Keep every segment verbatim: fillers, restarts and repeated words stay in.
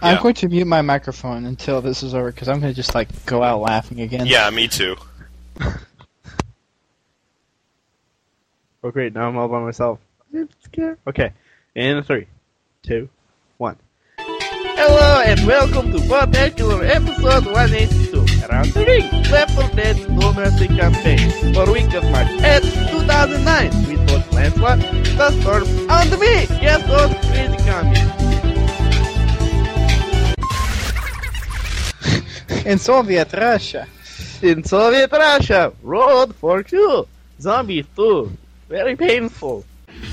I'm going to mute my microphone until this is over, because I'm going to just, like, go out laughing again. Yeah, me too. Oh, great, now I'm all by myself. Okay, in three, two, one. Hello, and welcome to Podtacular episode one eighty-two. Around the ring, Left four Dead's No Mercy campaign for week of March eighth, two thousand nine, with both Lancelot, Duststorm, and me, guest host Crazy Comic. In Soviet Russia. In Soviet Russia, Road for Two, Zombies two, very painful.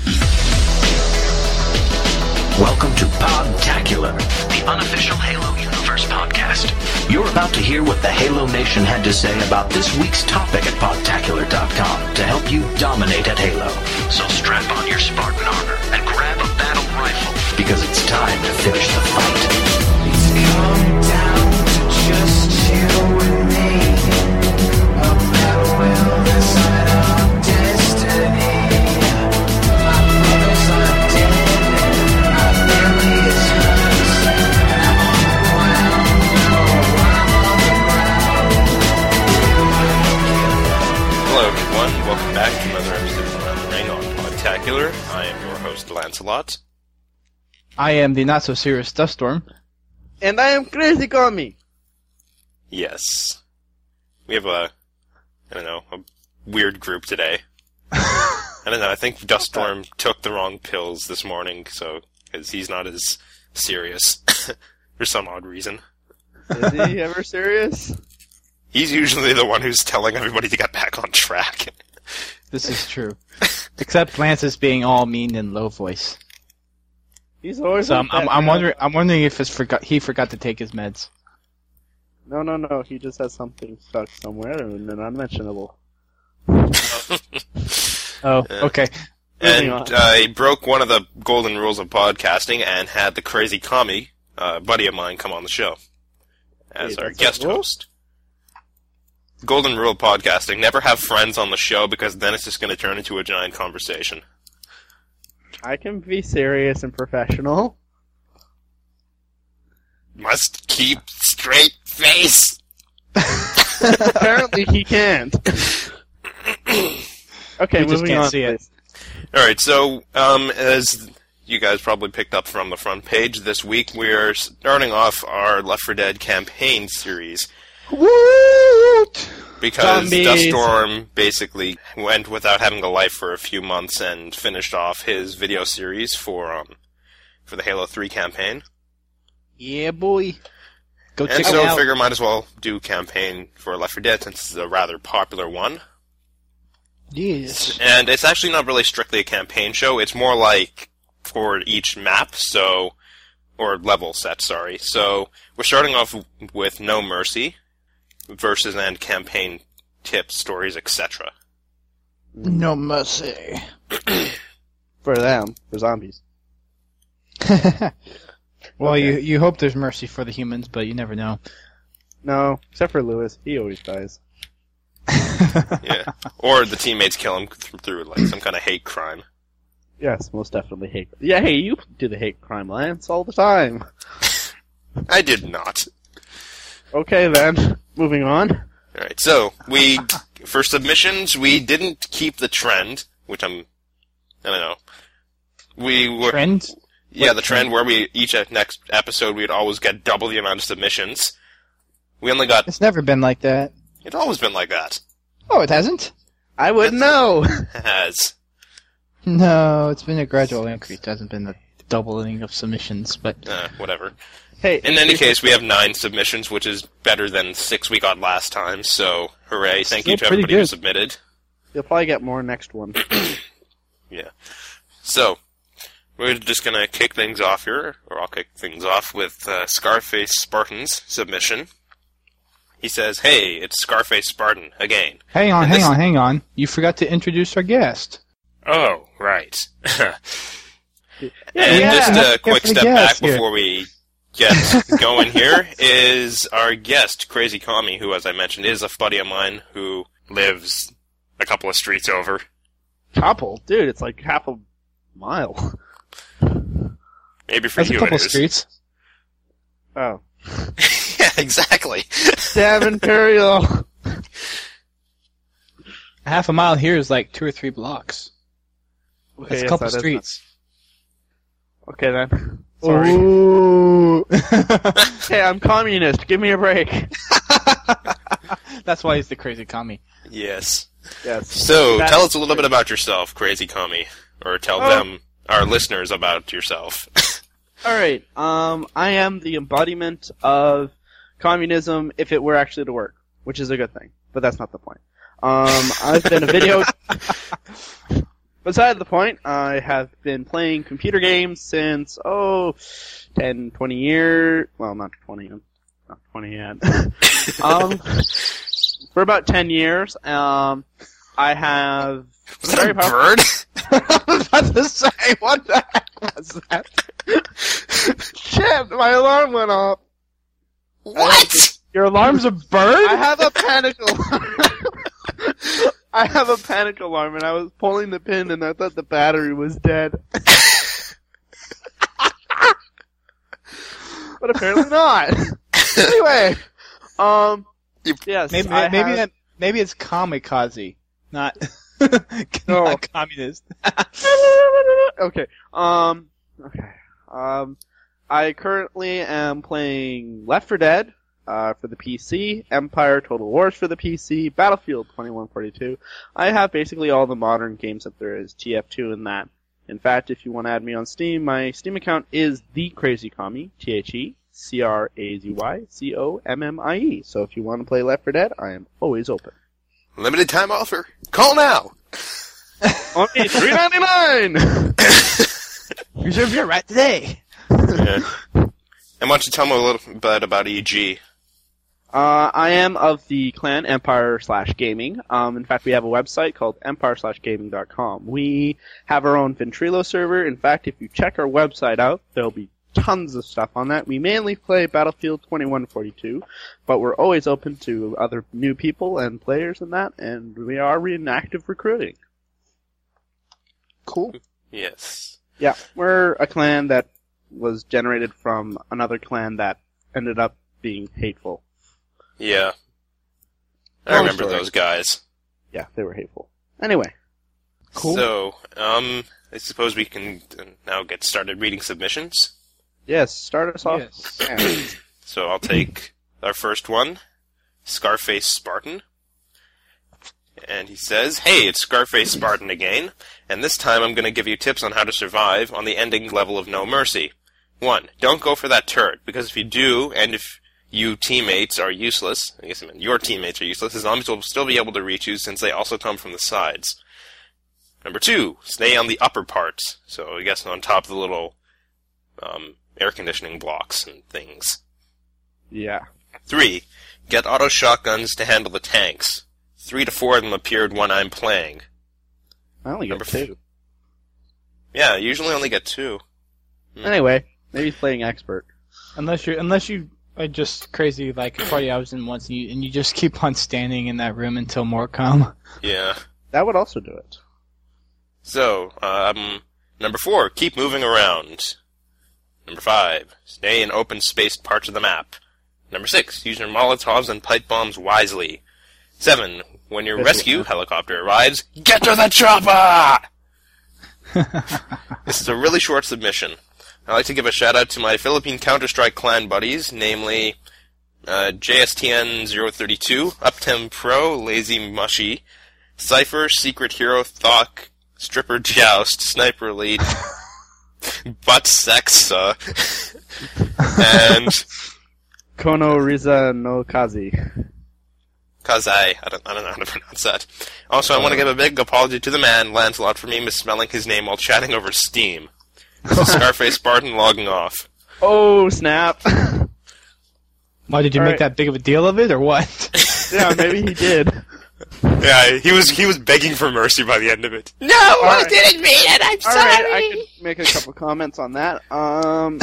Welcome to Podtacular, the unofficial Halo Universe podcast. You're about to hear what the Halo Nation had to say about this week's topic at podtacular dot com to help you dominate at Halo. So strap on your Spartan armor and grab a battle rifle, because it's time to finish the fight. It's come down to just you and me. A battle will decide our destiny. My brothers are dead. Hello everyone, welcome back to another episode of Around the Ring on Podtacular. I am your host, Lancelot. I am the not-so-serious Duststorm. And I am Crazy Comic. Yes. We have a, I don't know, a weird group today. I don't know, I think Duststorm took the wrong pills this morning, so, because he's not as serious, for some odd reason. Is he ever serious? He's usually the one who's telling everybody to get back on track. This is true. Except Lance is being all mean and low voice. He's always. So I'm, I'm, I'm wondering. I'm wondering if it's forgot. He forgot to take his meds. No, no, no. He just has something stuck somewhere and then unmentionable. Oh, okay. And uh, he broke one of the golden rules of podcasting and had the Crazy Commie, uh, buddy of mine, come on the show as Wait, our that's guest a rule? host. Golden rule of podcasting: never have friends on the show, because then it's just going to turn into a giant conversation. I can be serious and professional. Must keep straight face. Apparently he can't. Okay, We just moving can't on, see it. please. All right, so um, as you guys probably picked up from the front page this week, we are starting off our Left four Dead campaign series. Woot! Because Zombies. Duststorm basically went without having a life for a few months and finished off his video series for um for the Halo three campaign. Yeah, boy. Go And check so it I out. figure might as well do campaign for Left four Dead since it's a rather popular one. Yes. And it's actually not really strictly a campaign show, it's more like for each map, so or level set, sorry. So we're starting off with No Mercy versus and campaign tips, stories, et cetera. No mercy. For them, for zombies. Well, Okay. you you hope there's mercy for the humans, but you never know. No, except for Lewis. He always dies. Yeah. Or the teammates kill him th- through like some kind of hate crime. Yes, most definitely hate. Yeah, hey, you do the hate crime, Lance, all the time. I did not. Okay, then. Moving on. Alright, so, we, for submissions, we didn't keep the trend, which I'm, I don't know. We were, Trend? yeah, What the trend where we, each next episode, we'd always get double the amount of submissions. We only got, It's never been like that. it's always been like that. Oh, it hasn't? I would know. It has. No, it's been a gradual increase. It hasn't been a doubling of submissions, but Uh, whatever. Hey, In any case, we have nine submissions, which is better than six we got last time, so hooray. Thank you Still to pretty everybody who good. submitted. you'll probably get more next one. Yeah. So, we're just gonna kick things off here, or I'll kick things off with uh, Scarface Spartan's submission. He says, "Hey, it's Scarface Spartan again." hang on, And hang this- on, hang on. You forgot to introduce our guest. Oh, right. Yeah, And yeah. just a quick Carefully step back guess here. before we get going here is our guest, Crazy Commie, who, as I mentioned, is a buddy of mine who lives a couple of streets over. Couple? Dude, it's like half a mile. Maybe for That's a you couple it is. streets. Oh. Yeah, exactly. Damn Imperial! Half a mile here is like two or three blocks. Okay, That's a yes, couple that is streets. not- Okay then. Sorry. Ooh. Hey, I'm communist. Give me a break. That's why he's the crazy commie. Yes. Yes. So, That's tell us a little bit about yourself, Crazy Commie. Or tell Oh. them, our listeners, about yourself. Alright, um, I am the embodiment of communism if it were actually to work, which is a good thing, but that's not the point. Um, I've been a video... Beside the point, I have been playing computer games since, oh, ten, twenty years... Well, not twenty, not twenty yet. um, for about ten years, um, I have... Was that a bird? I was about to say, what the heck was that? Shit, my alarm went off. What? Your alarm's a bird? I have a panic alarm. I have a panic alarm, and I was pulling the pin, and I thought the battery was dead. But apparently not. Anyway, um, You- yes, Maybe I maybe have- that, maybe it's kamikaze, not No. not communist. Okay. Um. Okay. Um. I currently am playing Left four Dead uh, for the P C, Empire Total Wars for the P C, Battlefield twenty-one forty-two. I have basically all the modern games that there is, T F two and that. In fact, if you want to add me on Steam, my Steam account is The Crazy Commie, T H E C R A Z Y C O M M I E. So if you want to play Left four Dead, I am always open. Limited time offer. Call now! Only three ninety-nine. Reserve your right today. Yeah. And why don't you tell me a little bit about E G? Uh, I am of the clan Empire slash Gaming. Um, in fact, we have a website called empire slash gaming dot com. We have our own Ventrilo server. In fact, if you check our website out, there'll be tons of stuff on that. We mainly play Battlefield twenty-one forty-two, but we're always open to other new people and players and that, and we are in active recruiting. Cool. Yes. Yeah, we're a clan that was generated from another clan that ended up being hateful. Yeah. I Long remember story. those guys. Yeah, they were hateful. Anyway. Cool. So, um, I suppose we can uh, now get started reading submissions. Yes, start us off. Yes. Yeah. So I'll take our first one, Scarface Spartan. And he says, "Hey, it's Scarface Spartan again, and this time I'm going to give you tips on how to survive on the ending level of No Mercy. One, don't go for that turret, because if you do, and if you teammates are useless, I guess I meant your teammates are useless, the zombies will still be able to reach you since they also come from the sides. Number two, stay on the upper parts, so I guess on top of the little um, air conditioning blocks and things. Yeah. Three, get auto shotguns to handle the tanks. Three to four of them appeared when I'm playing. I only got Number two. Yeah, usually only get two. Anyway, maybe he's playing expert. Unless you unless you are just crazy like forty hours in once and you and you just keep on standing in that room until more come. Yeah. That would also do it. So, um, number four, keep moving around. Number five, stay in open spaced parts of the map. Number six, use your Molotovs and pipe bombs wisely. Seven, when your That's rescue it. helicopter arrives, get to the chopper! This is a really short submission. I'd like to give a shout out to my Philippine Counter-Strike clan buddies, namely uh, J S T N zero three two, Uptem Pro, Lazy Mushy, Cypher, Secret Hero, Thok, Stripper Joust, Sniper Elite, Butt Sexa, and Kono Riza no Kazi. Kazai. I don't, I don't know how to pronounce that. Also, I want to give a big apology to the man, Lancelot, for me misspelling his name while chatting over Steam. This is Scarface Spartan logging off. Oh, snap. Why did you All make right. that big of a deal of it, or what? Yeah, maybe he did. Yeah, he was he was begging for mercy by the end of it. No, right. I didn't mean it. I'm Alright, sorry. I could make a couple comments on that. Um,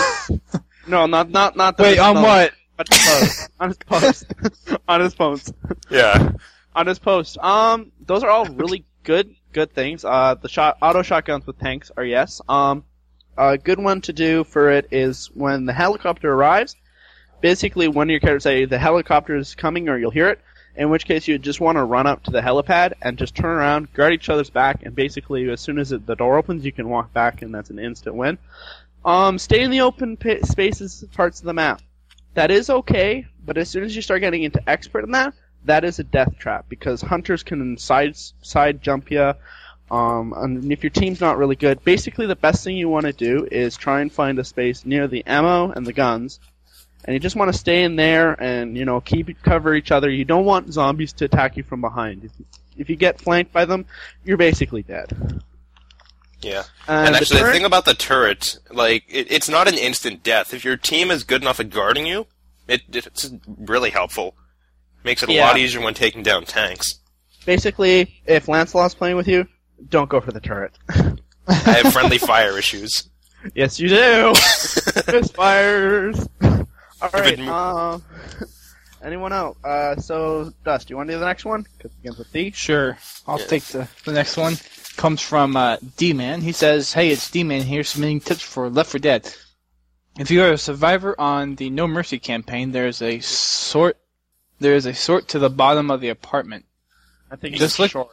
no, not, not, not the Wait, on no, what? but the post. On his post. On his post. Yeah. On his post. Um, those are all really good, good things. Uh, the shot, auto shotguns with tanks are yes. Um, a good one to do for it is when the helicopter arrives. Basically, one of your characters say the helicopter is coming, or you'll hear it. In which case, you just want to run up to the helipad and just turn around, guard each other's back, and basically, as soon as it, the door opens, you can walk back, and that's an instant win. Um, stay in the open pa- spaces, parts of the map. That is okay, but as soon as you start getting into expert in that, that is a death trap, because hunters can side side jump you. Um, and if your team's not really good, basically the best thing you want to do is try and find a space near the ammo and the guns. And you just want to stay in there and, you know, keep cover each other. You don't want zombies to attack you from behind. If you, if you get flanked by them, you're basically dead. Yeah. Uh, and the actually, the, turret- thing about the turret, like, it, it's not an instant death. If your team is good enough at guarding you, it, it's really helpful. Makes it a Yeah. lot easier when taking down tanks. Basically, if Lancelot's playing with you, don't go for the turret. I have friendly fire issues. Yes, you do! Misfires! Alright, it- uh, anyone else? Uh, so, Dust, you want to do the next one? Because it begins with D. Sure. I'll Yeah. take the, the next one. Comes from uh, D-Man. He says, hey, it's D-Man here submitting tips for Left four Dead. If you are a survivor on the No Mercy campaign, there's a sort there is a sort to the bottom of the apartment. I think Just it's look- short.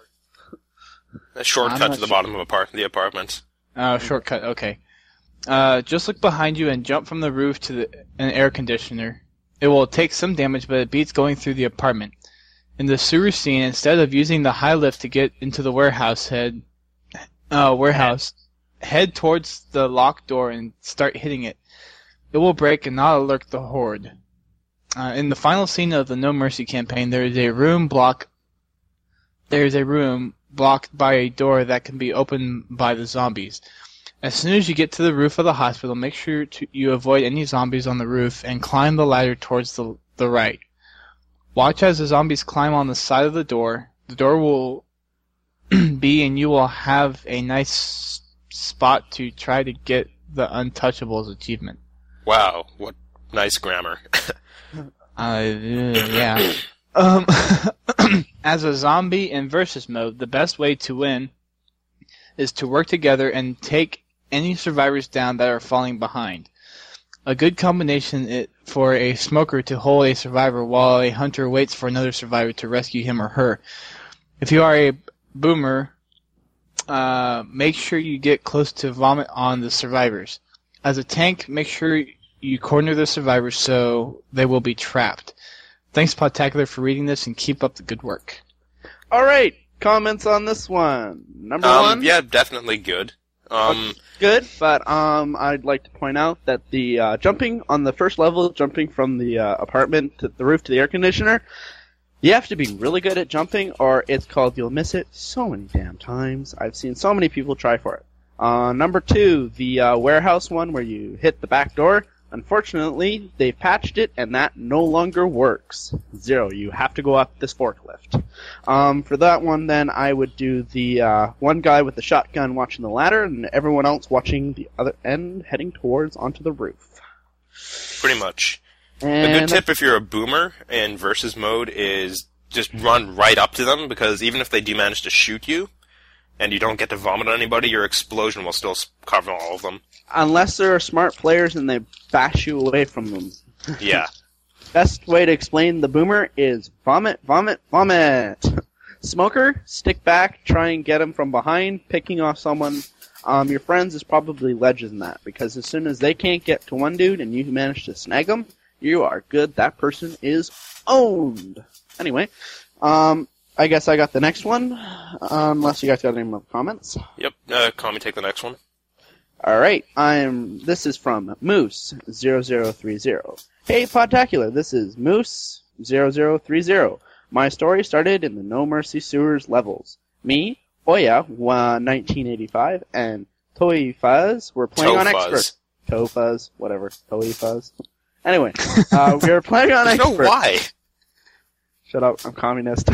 A shortcut I'm to not the sure. bottom of apart- the apartment. Oh, shortcut, okay. Uh, just look behind you and jump from the roof to the, an air conditioner. It will take some damage, but it beats going through the apartment. In the sewer scene, instead of using the high lift to get into the warehouse, head uh, warehouse, head towards the locked door and start hitting it. It will break and not alert the horde. Uh, in the final scene of the No Mercy campaign, there is a room block. There is a room blocked by a door that can be opened by the zombies. As soon as you get to the roof of the hospital, make sure to, you avoid any zombies on the roof and climb the ladder towards the, the right. Watch as the zombies climb on the side of the door. The door will be, and you will have a nice spot to try to get the Untouchables achievement. Wow, what nice grammar. Uh, yeah. Um, as a zombie in versus mode, the best way to win is to work together and take any survivors down that are falling behind. A good combination it for a smoker to hold a survivor while a hunter waits for another survivor to rescue him or her. If you are a boomer, uh, make sure you get close to vomit on the survivors. As a tank, make sure you corner the survivors so they will be trapped. Thanks, Podtacular, for reading this, and keep up the good work. Alright, comments on this one. Number um, one, yeah, definitely good. Um, good, but um, I'd like to point out that the uh, jumping on the first level, jumping from the uh, apartment to the roof to the air conditioner, you have to be really good at jumping, or it's called you'll miss it so many damn times. I've seen so many people try for it. Uh, number two, the uh, warehouse one where you hit the back door. Unfortunately, they've patched it, and that no longer works. Zero. You have to go up this forklift. Um, for that one, then, I would do the uh, one guy with the shotgun watching the ladder, and everyone else watching the other end, heading towards onto the roof. pretty much. And A good tip if you're a boomer in versus mode is just run right up to them, because even if they do manage to shoot you, and you don't get to vomit on anybody, your explosion will still s- cover all of them. Unless they're smart players and they bash you away from them. Yeah. Best way to explain the boomer is vomit, vomit, vomit. Smoker, stick back, try and get him from behind, picking off someone. Um, your friends is probably ledges in that, because as soon as they can't get to one dude and you manage to snag them, you are good. That person is owned. Anyway, um, I guess I got the next one, unless you guys got any more comments. Yep, uh, call me take the next one. Alright, I'm, this is from Moose zero zero three zero. Hey, Podtacular, this is Moose zero zero three zero. My story started in the No Mercy Sewers levels. Me, Oya, uh, nineteen eighty-five, and Toy Fuzz were playing on Tofuzz. Expert. Tofuzz, whatever. Toy Fuzz. Anyway, uh, we were playing on There's Expert. no why. Shut up, I'm communist.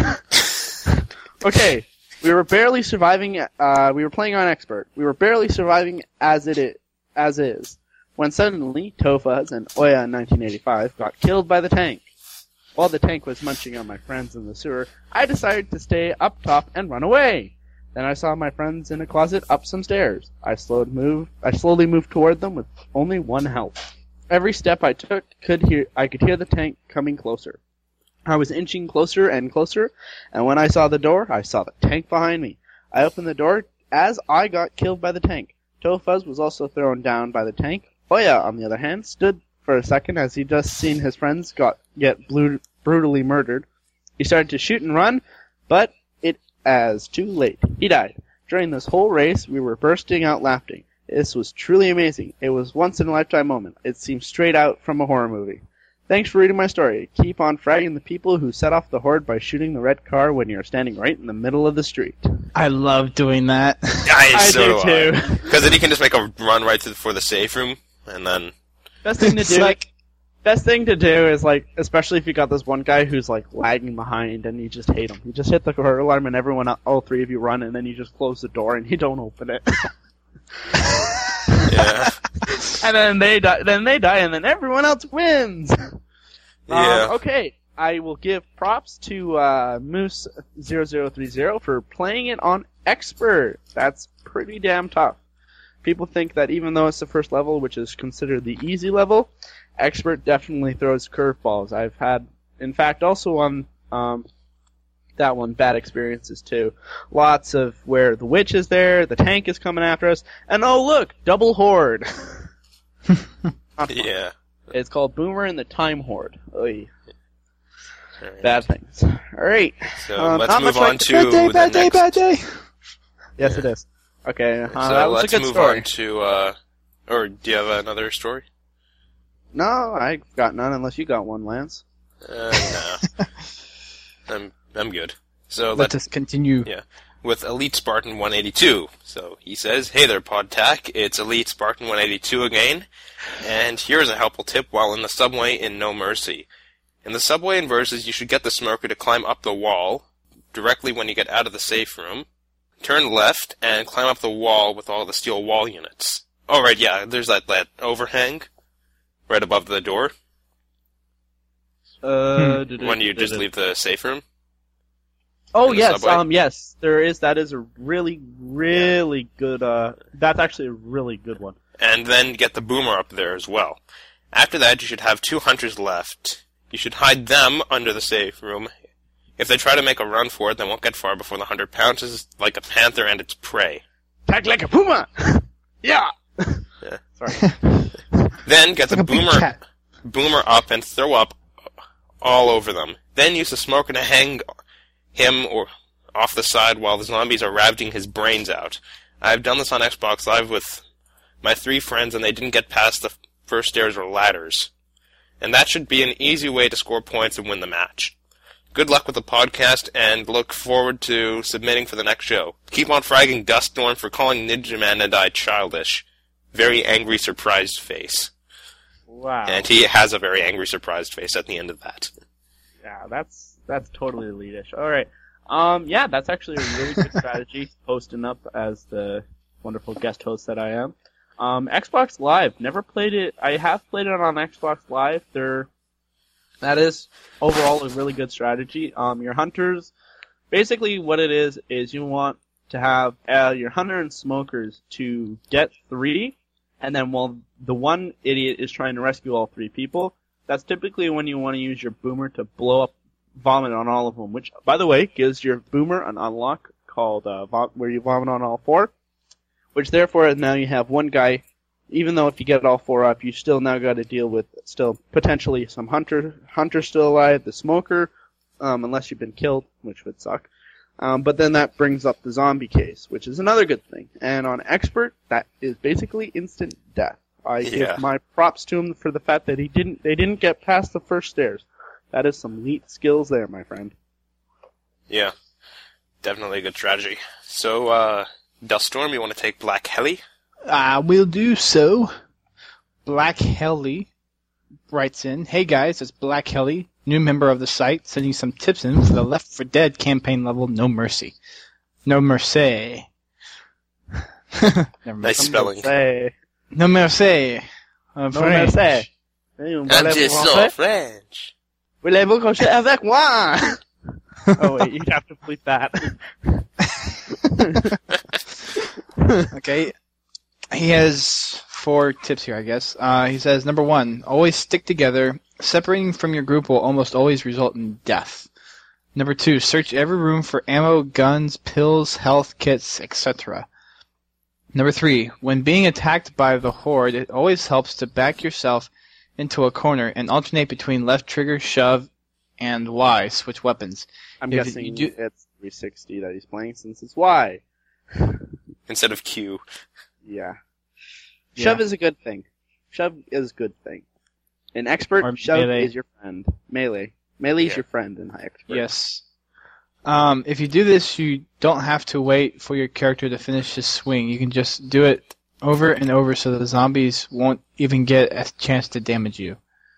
Okay, we were barely surviving, uh, we were playing on Expert. We were barely surviving as it is, as is, when suddenly Tofuz and Oya in nineteen eighty-five got killed by the tank. While the tank was munching on my friends in the sewer, I decided to stay up top and run away. Then I saw my friends in a closet up some stairs. I slowed move. I slowly moved toward them with only one health. Every step I took, could hear I could hear the tank coming closer. I was inching closer and closer, and when I saw the door, I saw the tank behind me. I opened the door as I got killed by the tank. Tofuz was also thrown down by the tank. Oya, on the other hand, stood for a second as he just seen his friends got get blu- brutally murdered. He started to shoot and run, but it as too late. He died. During this whole race, we were bursting out laughing. This was truly amazing. It was once in a lifetime moment. It seemed straight out from a horror movie. Thanks for reading my story. Keep on fragging the people who set off the horde by shooting the red car when you're standing right in the middle of the street. I love doing that. I, I so do do too. Because then you can just make a run right to, for the safe room, and then... Best thing to It's do. like- Best thing to do is, like, especially if you got this one guy who's, like, lagging behind and you just hate him. You just hit the horde alarm and everyone, all three of you run, and then you just close the door and you don't open it. Yeah. And then they die, then they die, and then everyone else wins! Yeah. Um, okay, I will give props to uh, Moose zero zero three zero for playing it on Expert. That's pretty damn tough. People think that even though it's the first level, which is considered the easy level, Expert definitely throws curveballs. I've had, in fact, also on um, that one, bad experiences too. Lots of where the witch is there, the tank is coming after us, and oh look, double horde. Not fun. Yeah. It's called Boomer and the Time Horde. Oy. Alright. Bad things. Alright. So Um, let's not move much on like- to Bad day, the bad day, next... bad day. Yes, it is. Okay, uh, So that was let's a good move story. on to, uh... Or do you have another story? No, I got none unless you got one, Lance. Uh, no. I'm, I'm good. So Let let's... us continue. Yeah. With Elite Spartan one eighty-two. So he says, "Hey there, PodTac. It's Elite Spartan one eighty-two again. And here's a helpful tip while in the subway in No Mercy. In the subway in Versus, you should get the smoker to climb up the wall directly when you get out of the safe room. Turn left and climb up the wall with all the steel wall units. Oh, right, yeah, there's that, that overhang right above the door Uh, when you just leave the safe room. Oh in the yes, subway. um, yes, there is. That is a really, really good. Uh, that's actually a really good one. And then get the boomer up there as well. After that, you should have two hunters left. You should hide them under the safe room. If they try to make a run for it, they won't get far before the hunter pounces like a panther and its prey. Attack like a puma. Yeah. Yeah. Sorry. Then get the Like a big boomer cat. boomer up and throw up all over them. Then use the smoker to hang him or off the side while the zombies are ravaging his brains out. I've done this on Xbox Live with my three friends, and they didn't get past the first stairs or ladders. And that should be an easy way to score points and win the match. Good luck with the podcast, and look forward to submitting for the next show. Keep on fragging Duststorm for calling Ninja Manadai childish. Very angry, surprised face. Wow. And he has a very angry, surprised face at the end of that. Yeah, that's that's totally elitish. All right. Um, yeah, that's actually a really good strategy. Posting up as the wonderful guest host that I am. Um, Xbox Live. Never played it. I have played it on Xbox Live. They're that is overall a really good strategy. Um, your hunters, basically what it is is you want to have uh, your hunter and smokers to get three, and then while the one idiot is trying to rescue all three people, that's typically when you want to use your boomer to blow up vomit on all of them, which, by the way, gives your boomer an unlock called uh, vom- where you vomit on all four, which therefore now you have one guy, even though if you get all four up, you still now got to deal with still potentially some hunter, hunter still alive, the smoker, um, unless you've been killed, which would suck. Um, but then that brings up the zombie case, which is another good thing. And on Expert, that is basically instant death. I Yeah. give my props to him for the fact that he didn't, they didn't get past the first stairs. That is some elite skills there, my friend. Yeah. Definitely a good strategy. So, uh, Duststorm, you want to take Black Heli? I will do so. Black Heli writes in, "Hey guys, it's Black Heli, new member of the site, sending some tips in for the Left four Dead campaign level No Mercy. No Mercy. Never mind. Nice spelling. Say, No Mercy. Uh, no French. mercy. I'm just so French. Voulez-vous coucher avec moi? Oh wait, you'd have to bleep that. Okay. He has four tips here, I guess. Uh, he says, number one, always stick together. Separating from your group will almost always result in death. Number two, search every room for ammo, guns, pills, health kits, et cetera. Number three, when being attacked by the horde, it always helps to back yourself into a corner and alternate between left trigger, shove, and Y, switch weapons. I'm If guessing you do- it's three sixty that he's playing since it's Y. Instead of Q. Yeah. Yeah. Shove is a good thing. Shove is a good thing. An expert, Or shove melee. is your friend. Melee. Melee is Yeah. your friend in high expert. Yes. Um, if you do this, you don't have to wait for your character to finish his swing. You can just do it over and over so the zombies won't even get a chance to damage you.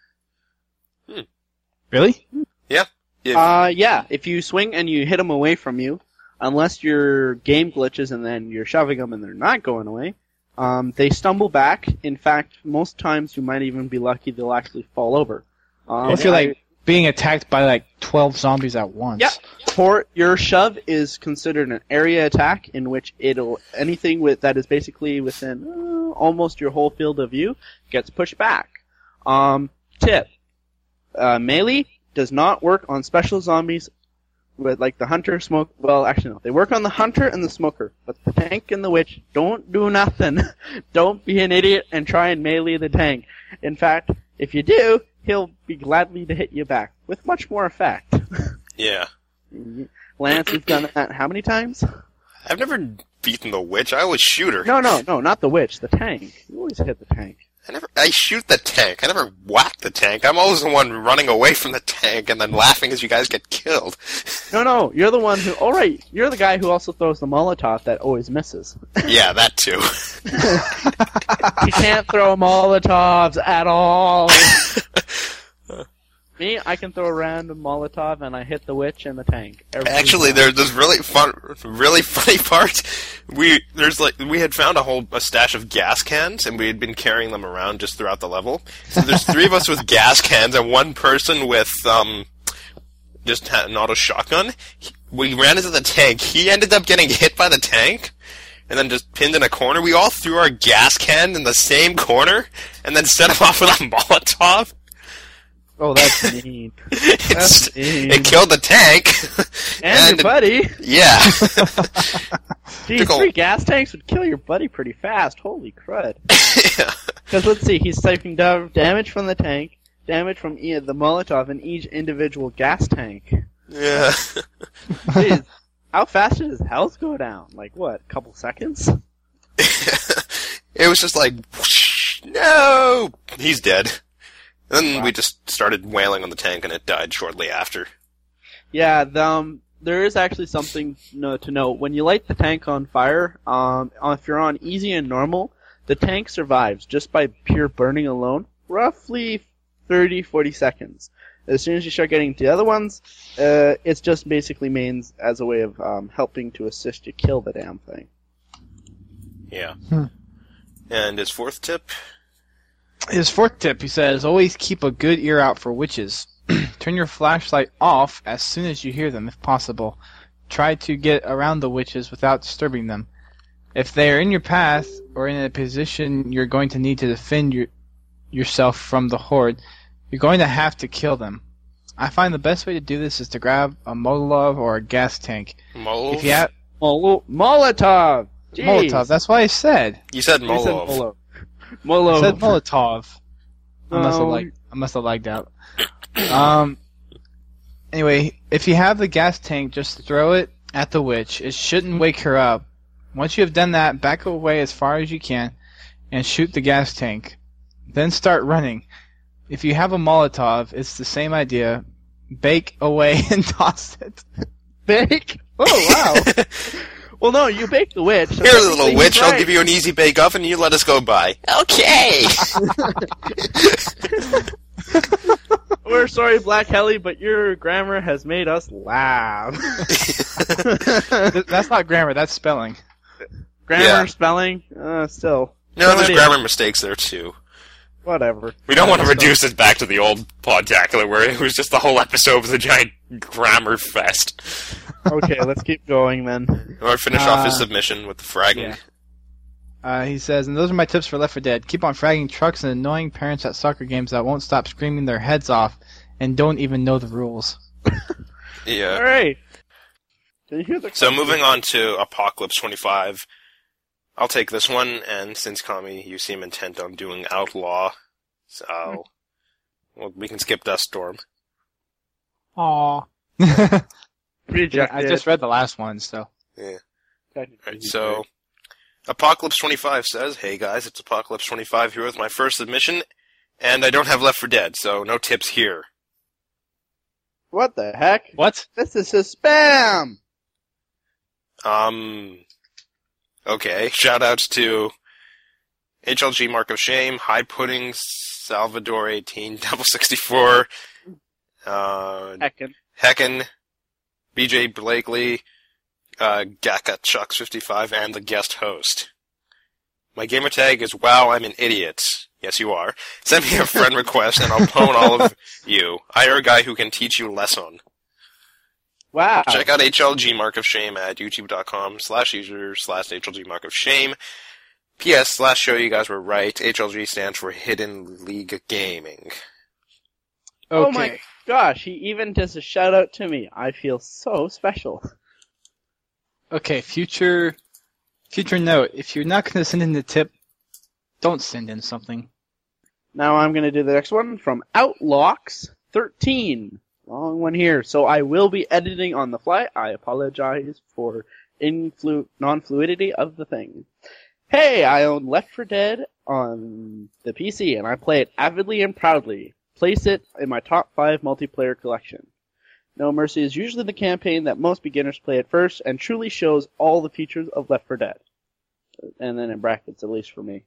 Hmm. Really? Yeah. Uh, yeah. If you swing and you hit them away from you, unless your game glitches and then you're shoving them and they're not going away, um, they stumble back. In fact, most times you might even be lucky they'll actually fall over. Um, What if you're I- like being attacked by like twelve zombies at once? Yeah. For your shove is considered an area attack in which it'll anything with that is basically within uh, almost your whole field of view gets pushed back. Um, tip: uh, melee does not work on special zombies with like the hunter, smoke. Well, actually no, they work on the hunter and the smoker, but the tank and the witch don't do nothing. Don't be an idiot and try and melee the tank. In fact, if you do, he'll be gladly to hit you back with much more effect. Yeah. Lance, you've done that how many times? I've never beaten the witch. I always shoot her. No, no, no, not the witch, the tank. You always hit the tank. I never. I shoot the tank. I never whack the tank. I'm always the one running away from the tank and then laughing as you guys get killed. No, no, you're the one who. Oh, right, you're the guy who also throws the Molotov that always misses. Yeah, that too. You can't throw Molotovs at all. Me, I can throw a random Molotov and I hit the witch and the tank. every Actually, time. there's this really fun, really funny part. We there's like we had found a whole a stash of gas cans, and we had been carrying them around just throughout the level. So there's three of us with gas cans, and one person with um just had an auto shotgun. He- We ran into the tank. He ended up getting hit by the tank, and then just pinned in a corner. We all threw our gas can in the same corner, and then set him off with a Molotov. Oh, that's mean. It's, That's mean. it killed the tank. And, your buddy. Yeah. Geez, Took a- three gas tanks would kill your buddy pretty fast. Holy crud. Yeah. Because let's see, he's taking da- damage from the tank, damage from e- the Molotov in each individual gas tank. Yeah. Jeez, how fast did his health go down? Like what, a couple seconds? It was just like, whoosh, no, he's dead. And then Wow. we just started wailing on the tank, and it died shortly after. Yeah, the, um, there is actually something no, to note. When you light the tank on fire, um, if you're on easy and normal, the tank survives just by pure burning alone, roughly thirty, forty seconds. As soon as you start getting to the other ones, uh, it's just basically means as a way of um, helping to assist you kill the damn thing. Yeah. Hmm. And his fourth tip? His fourth tip, he says, always keep a good ear out for witches. Turn your flashlight off as soon as you hear them, if possible. Try to get around the witches without disturbing them. If they are in your path, or in a position you're going to need to defend your, yourself from the horde, you're going to have to kill them. I find the best way to do this is to grab a Molotov or a gas tank. Molotov? If you have Molo- Molotov! Jeez. Molotov, that's what I said. You said You said Molotov. Molo. I Molo. said Molotov. I must have No. like I must have lagged out. Um. Anyway, if you have the gas tank, just throw it at the witch. It shouldn't wake her up. Once you have done that, back away as far as you can, and shoot the gas tank. Then start running. If you have a Molotov, it's the same idea. Bake away and toss it. Bake? Oh, wow. Well, no, you bake the witch. so Here, technically little he's witch, I'll right. give you an easy bake oven, and you let us go by. Okay! We're sorry, Black Helly, but your grammar has made us laugh. Th- That's not grammar. That's spelling. Grammar, Yeah. spelling, uh, still. No, there's idea. grammar mistakes there, too. Whatever. We don't want to Still. reduce it back to the old Podtacular, where it was just the whole episode was a giant grammar fest. Okay, let's keep going then. Or finish off his Uh, submission with the fragging. yeah. Uh, he says, and those are my tips for Left four Dead. Keep on fragging trucks and annoying parents at soccer games that won't stop screaming their heads off and don't even know the rules. Yeah. Alright. Did you hear the So moving on to Apocalypse twenty-five. I'll take this one, and since Kami, you seem intent on doing Outlaw, so well, we can skip Dust Storm. Aww. yeah, Rejected. I just read the last one, so. Yeah. Technically, Right, so, Apocalypse twenty-five says, hey guys, it's Apocalypse twenty-five here with my first submission, and I don't have Left four Dead, so no tips here. What the heck? What? This is a spam! Um, okay, shoutouts to H L G Mark of Shame, High Pudding, Salvador eighteen, Double sixty-four, uh, Heckin'. Heckin, B J Blakely, uh, Gaka Chucks fifty-five, and the guest host. My gamer tag is wow, I'm an idiot. Yes, you are. Send me a friend request and I'll pwn all of you. Hire a guy who can teach you lesson. Wow. Check out H L G Mark of Shame at youtube.com slash user slash HLG Mark of Shame. P S slash show you guys were right. H L G stands for Hidden League Gaming. Oh Okay. my gosh, he even does a shout out to me. I feel so special. Okay, future future note. If you're not going to send in the tip, don't send in something. Now I'm going to do the next one from Outlocks thirteen. Long one here. So I will be editing on the fly. I apologize for influ- non-fluidity of the thing. Hey, I own Left four Dead on the P C, and I play it avidly and proudly. Place it in my top five multiplayer collection. No Mercy is usually the campaign that most beginners play at first, and truly shows all the features of Left four Dead. And then in brackets, at least for me.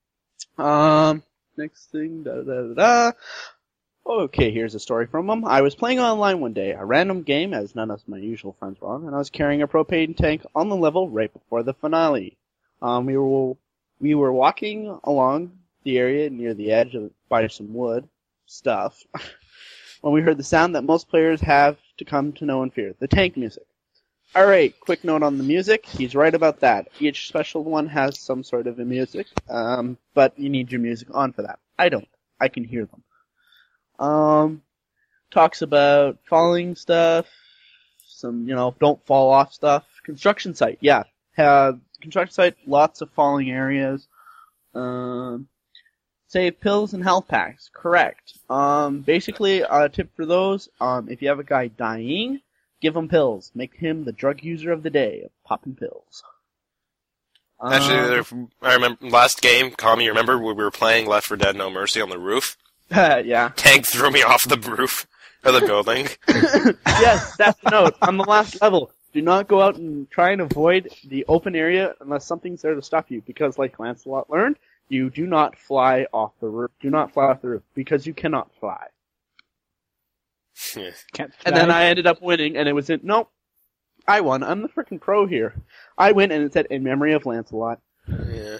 Um, next thing, da da da da. Okay, here's a story from him. I was playing online one day, a random game, as none of my usual friends were on, and I was carrying a propane tank on the level right before the finale. Um, we were we were walking along the area near the edge of by some wood stuff when we heard the sound that most players have to come to know and fear: the tank music. All right, quick note on the music. He's right about that. Each special one has some sort of a music, um, but you need your music on for that. I don't. I can hear them. Um, talks about falling stuff, some, you know, don't fall off stuff. Construction site, yeah. Have construction site, lots of falling areas. Um, save pills and health packs, correct. Um, basically, a tip for those, um, if you have a guy dying, give him pills. Make him the drug user of the day, of popping pills. Actually, Um, there, I remember last game, Kami, you remember when we were playing Left four Dead No Mercy on the roof? yeah. Tank threw me off the roof of the building. Yes, that's the note. On the last level, do not go out and try and avoid the open area unless something's there to stop you, because like Lancelot learned, you do not fly off the roof. Do not fly off the roof, because you cannot fly. Yeah. Can't And then I ended up winning, and it was in, nope, I won. I'm the freaking pro here. I win, and it said, in memory of Lancelot. Yeah.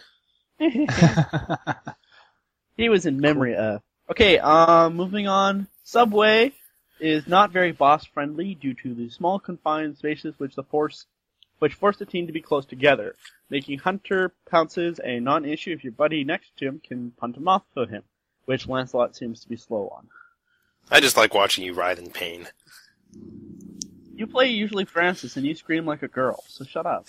He was in memory of. Okay, um, moving on. Subway is not very boss-friendly due to the small confined spaces which the force, which force the team to be close together, making hunter pounces a non-issue if your buddy next to him can punt him off of him, which Lancelot seems to be slow on. I just like watching you writhe in pain. You play usually Francis, and you scream like a girl, so shut up.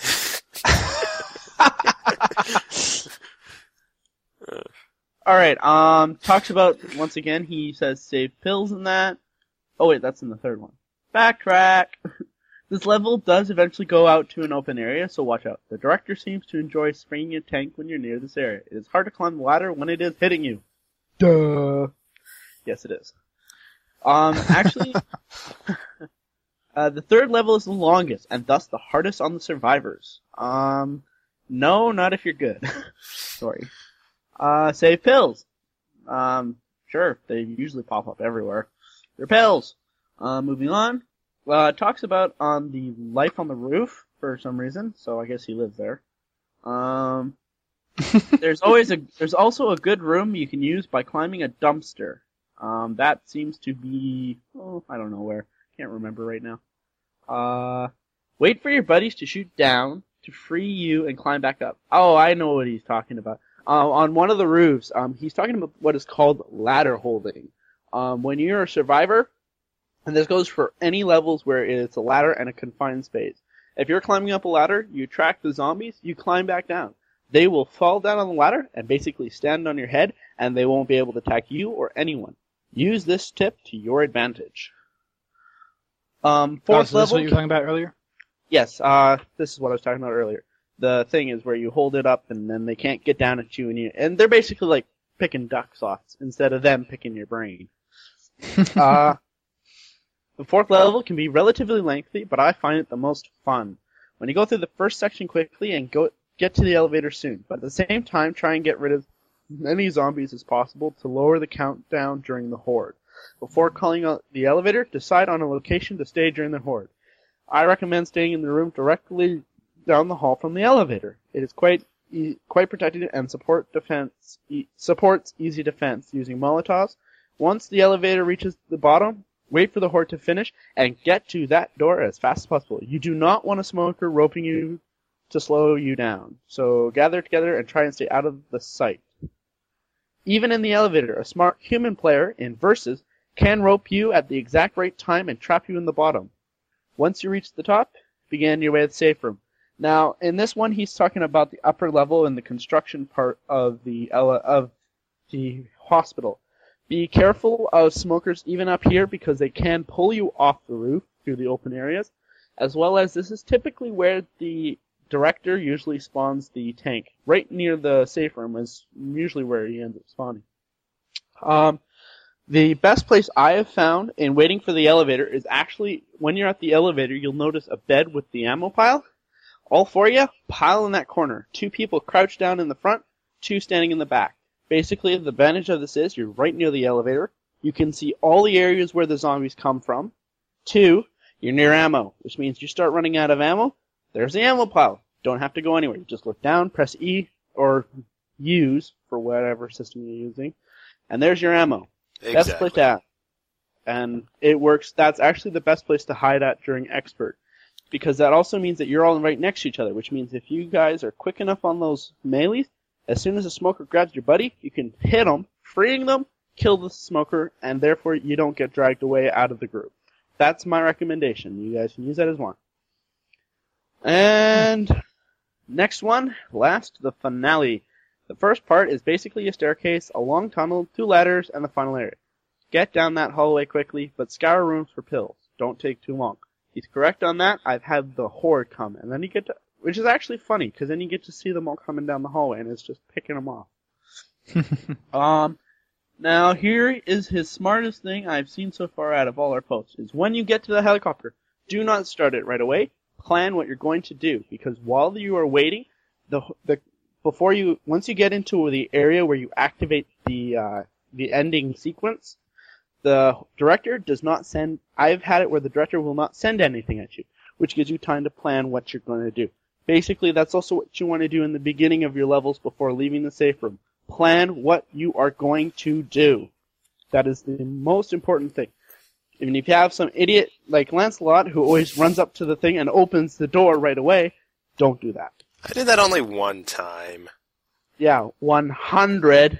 Alright, um, talks about, once again, he says save pills in that. Oh wait, that's in the third one. Backtrack! This level does eventually go out to an open area, so watch out. The director seems to enjoy spraying your tank when you're near this area. It is hard to climb the ladder when it is hitting you. Duh. Yes, it is. Um, actually, uh, the third level is the longest, and thus the hardest on the survivors. Um, no, not if you're good. Sorry. Uh, save pills. Um, sure, they usually pop up everywhere. They're pills. Uh, moving on. Uh, it talks about on the life on the roof for some reason, so I guess he lives there. Um, there's always a, there's also a good room you can use by climbing a dumpster. Um, that seems to be, oh, I don't know where. Can't remember right now. Uh, Wait for your buddies to shoot down to free you and climb back up. Oh, I know what he's talking about. Uh, on one of the roofs, um, he's talking about what is called ladder holding. Um, when you're a survivor, and this goes for any levels where it's a ladder and a confined space. If you're climbing up a ladder, you track the zombies, you climb back down. They will fall down on the ladder and basically stand on your head, and they won't be able to attack you or anyone. Use this tip to your advantage. Um, fourth oh, so level. This is what you were talking about earlier? Yes, uh, this is what I was talking about earlier. The thing is where you hold it up and then they can't get down at you and you, and they're basically like picking duck sauce instead of them picking your brain. uh, the fourth level can be relatively lengthy, but I find it the most fun. When you go through the first section quickly and go get to the elevator soon, but at the same time try and get rid of as many zombies as possible to lower the countdown during the horde. Before calling out the elevator, decide on a location to stay during the horde. I recommend staying in the room directly down the hall from the elevator. It is quite e- quite protected and support defense e- supports easy defense using Molotovs. Once the elevator reaches the bottom, wait for the horde to finish and get to that door as fast as possible. You do not want a smoker roping you to slow you down, so gather together and try and stay out of the sight. Even in the elevator, a smart human player in Versus can rope you at the exact right time and trap you in the bottom. Once you reach the top, begin your way to the safe room. Now, in this one, he's talking about the upper level and the construction part of the of the hospital. Be careful of smokers even up here because they can pull you off the roof through the open areas, as well as this is typically where the director usually spawns the tank. Right near the safe room is usually where he ends up spawning. Um, the best place I have found in waiting for the elevator is actually when you're at the elevator, you'll notice a bed with the ammo pile. All four of you pile in that corner. Two people crouch down in the front, two standing in the back. Basically, the advantage of this is you're right near the elevator. You can see all the areas where the zombies come from. Two, you're near ammo, which means you start running out of ammo. There's the ammo pile. Don't have to go anywhere. You just look down, press E, or use for whatever system you're using, and there's your ammo. Exactly. Best place to have. And it works. That's actually the best place to hide at during Expert. Because that also means that you're all right next to each other, which means if you guys are quick enough on those melees, as soon as a smoker grabs your buddy, you can hit them, freeing them, kill the smoker, and therefore you don't get dragged away out of the group. That's my recommendation. You guys can use that as one. And next one, last, the finale. The first part is basically a staircase, a long tunnel, two ladders, and the final area. Get down that hallway quickly, but scour rooms for pills. Don't take too long. He's correct on that. I've had the horde come, and then you get to, which is actually funny, because then you get to see them all coming down the hallway, and it's just picking them off. um, now here is his smartest thing I've seen so far out of all our posts, is when you get to the helicopter, do not start it right away. Plan what you're going to do, because while you are waiting, the the before you once you get into the area where you activate the uh, the ending sequence, the director does not send. I've had it where the director will not send anything at you, which gives you time to plan what you're going to do. Basically, that's also what you want to do in the beginning of your levels before leaving the safe room. Plan what you are going to do. That is the most important thing. Even if you have some idiot like Lancelot who always runs up to the thing and opens the door right away, don't do that. I did that only one time. Yeah, one hundred.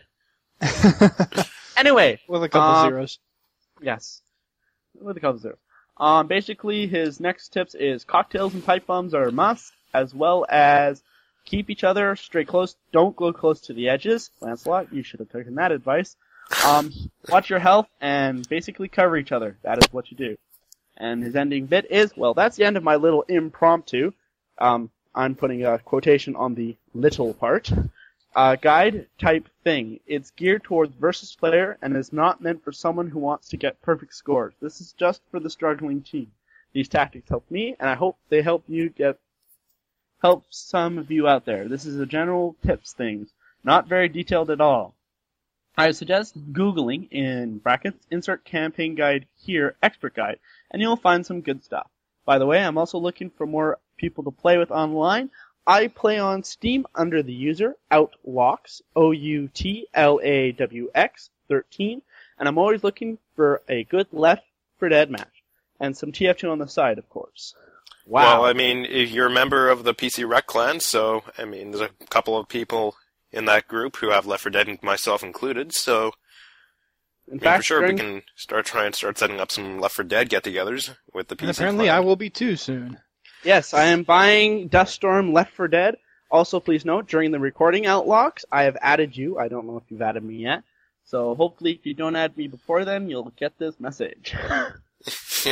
Anyway. With a couple um, zeros. Yes. With a couple zeros. Um, basically, his next tips is cocktails and pipe bombs are a must, as well as keep each other straight close. Don't go close to the edges. Lancelot, you should have taken that advice. Um, watch your health and basically cover each other. That is what you do. And his ending bit is, well, that's the end of my little impromptu. Um, I'm putting a quotation on the little part. Uh, guide type thing. It's geared towards versus player and is not meant for someone who wants to get perfect scores. This is just for the struggling team. These tactics help me, and I hope they help you get, help some of you out there. This is a general tips things, not very detailed at all. I suggest Googling, in brackets, insert campaign guide here, expert guide, and you'll find some good stuff. By the way, I'm also looking for more people to play with online. I play on Steam under the user Outlaws, O U T L A W X, thirteen, and I'm always looking for a good Left four Dead match, and some T F two on the side, of course. Wow. Well, I mean, if you're a member of the P C Rec clan, so, I mean, there's a couple of people in that group who have Left four Dead, myself included, so... In I mean, fact, for sure, during- we can start trying to start setting up some Left four Dead get-togethers with the P C And apparently, clan. I will be too soon. Yes, I am buying Duststorm Left four Dead. Also, please note, during the recording outlocks, I have added you. I don't know if you've added me yet. So hopefully, if you don't add me before then, you'll get this message. Yeah.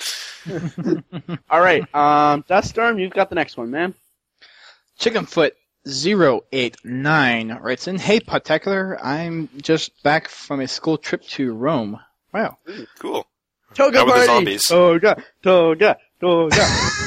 All right, um, Duststorm, you've got the next one, man. Chickenfoot zero eight nine writes in, "Hey, Particular, I'm just back from a school trip to Rome." Wow. Cool. Toga How were the party! zombies? Toga, toga, toga.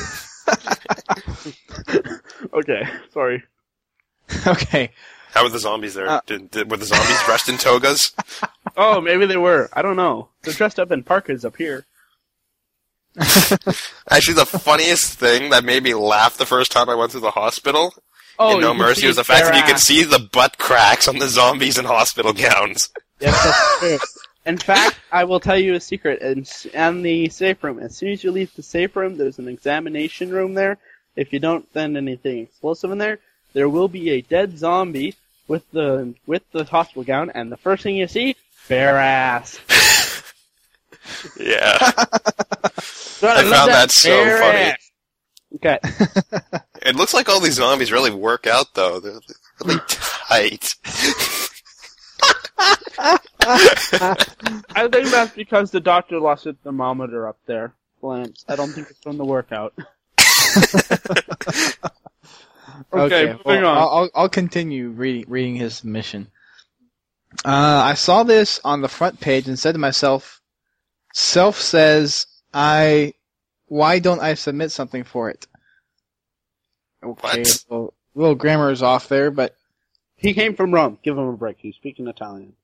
Okay, sorry. Okay. How were the zombies there? Uh, did, did, were the zombies dressed in togas? Oh, maybe they were. I don't know. They're dressed up in parkas up here. Actually, the funniest thing that made me laugh the first time I went to the hospital Oh, in No you can Mercy see was the fact their that you could ass. see the butt cracks on the zombies in hospital gowns. Yes, that's true. In fact, I will tell you a secret. In, in the safe room, as soon as you leave the safe room, there's an examination room there. If you don't send anything explosive in there, there will be a dead zombie with the with the hospital gown, and the first thing you see, bare ass. Yeah. So I love found that so bare funny. ass. Okay. It looks like all these zombies really work out, though. They're really tight. I think that's because the doctor lost a thermometer up there, Lance. I don't think it's from the workout. Okay, moving well, on. I'll, I'll- I'll continue reading, reading his submission. Uh, I saw this on the front page and said to myself, "Self says I. Why don't I submit something for it?" Okay, What? well, a little grammar is off there, but He came from Rome. Give him a break. He's speaking Italian.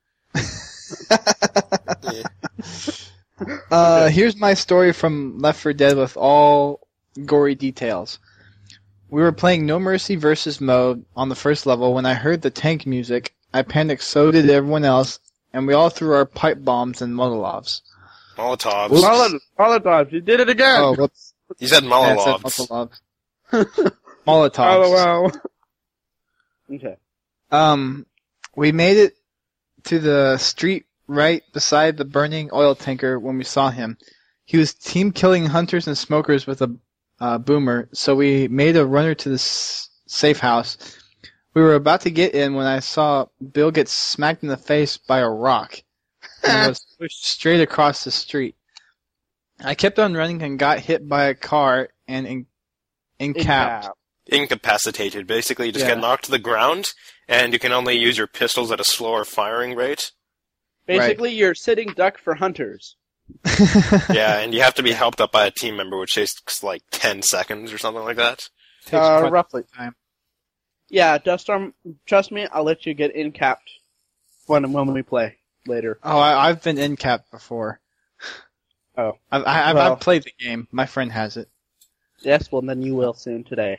uh, here's my story from Left four Dead with all gory details. We were playing No Mercy versus mode on the first level when I heard the tank music. I panicked, so did everyone else, and we all threw our pipe bombs and Molotovs. Molotovs. Oops. Molotov, Molotov, you did it again! Oh, whoops. You said Yeah, I said Molotovs. Molotovs. Molotovs. Oh, wow. Okay. Um, we made it to the street right beside the burning oil tanker when we saw him. He was team killing hunters and smokers with a uh, boomer, so we made a runner to the s- safe house. We were about to get in when I saw Bill get smacked in the face by a rock and was pushed straight across the street. I kept on running and got hit by a car and en- encapped. Incapacitated. Basically, you just Yeah. get knocked to the ground, and you can only use your pistols at a slower firing rate. Basically, you're sitting duck for hunters. Yeah, and you have to be helped up by a team member, which takes like ten seconds or something like that. Takes Uh, quite roughly. some time. Yeah, Duststorm, trust me, I'll let you get incapped when, when we play later. Oh, I, I've been in cap before. Oh. I've, I, I've, Well. I've played the game. My friend has it. Yes, well, then you will soon today.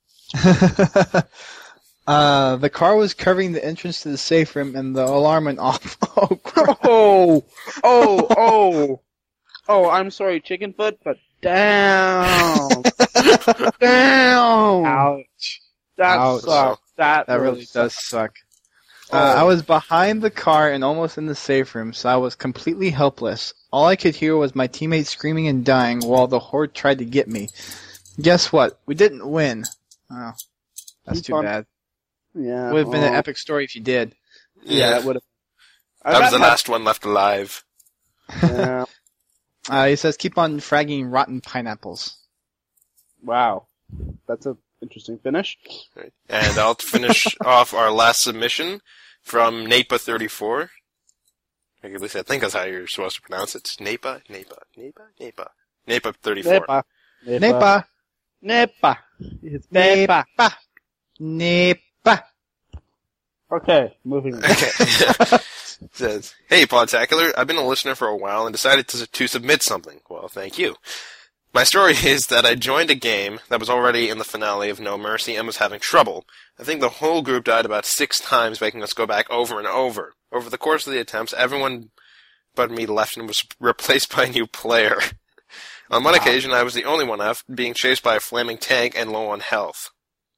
uh, the car was covering the entrance to the safe room, and the alarm went off. Oh, crap. Oh, oh, oh. Oh, I'm sorry, Chickenfoot, but down. Down! Ouch. That Ouch. sucks. That, That really does suck. Uh, I was behind the car and almost in the safe room, so I was completely helpless. All I could hear was my teammates screaming and dying while the horde tried to get me. Guess what? We didn't win. Oh, that's Keep too on- bad. Yeah. Would have been an oh. epic story if you did. Yeah, that would have. That was the last one left alive. Yeah. Uh, he says, keep on fragging rotten pineapples. Wow. That's a interesting finish. And I'll finish off our last submission from Napa thirty-four. At least I think that's how you're supposed to pronounce it. Napa, Napa, Napa, Napa. Napa thirty-four. Nepa. Nepa! Nepa. It's Nepa. Nepa! Nepa! Okay, moving on. Okay. Says, hey, Podtacular, I've been a listener for a while and decided to, to submit something. Well, thank you. My story is that I joined a game that was already in the finale of No Mercy and was having trouble. I think the whole group died about six times, making us go back over and over. Over the course of the attempts, everyone but me left and was replaced by a new player. On one wow. occasion, I was the only one left, being chased by a flaming tank and low on health.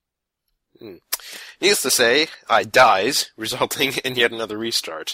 Hmm. Needless to say, I dies, resulting in yet another restart.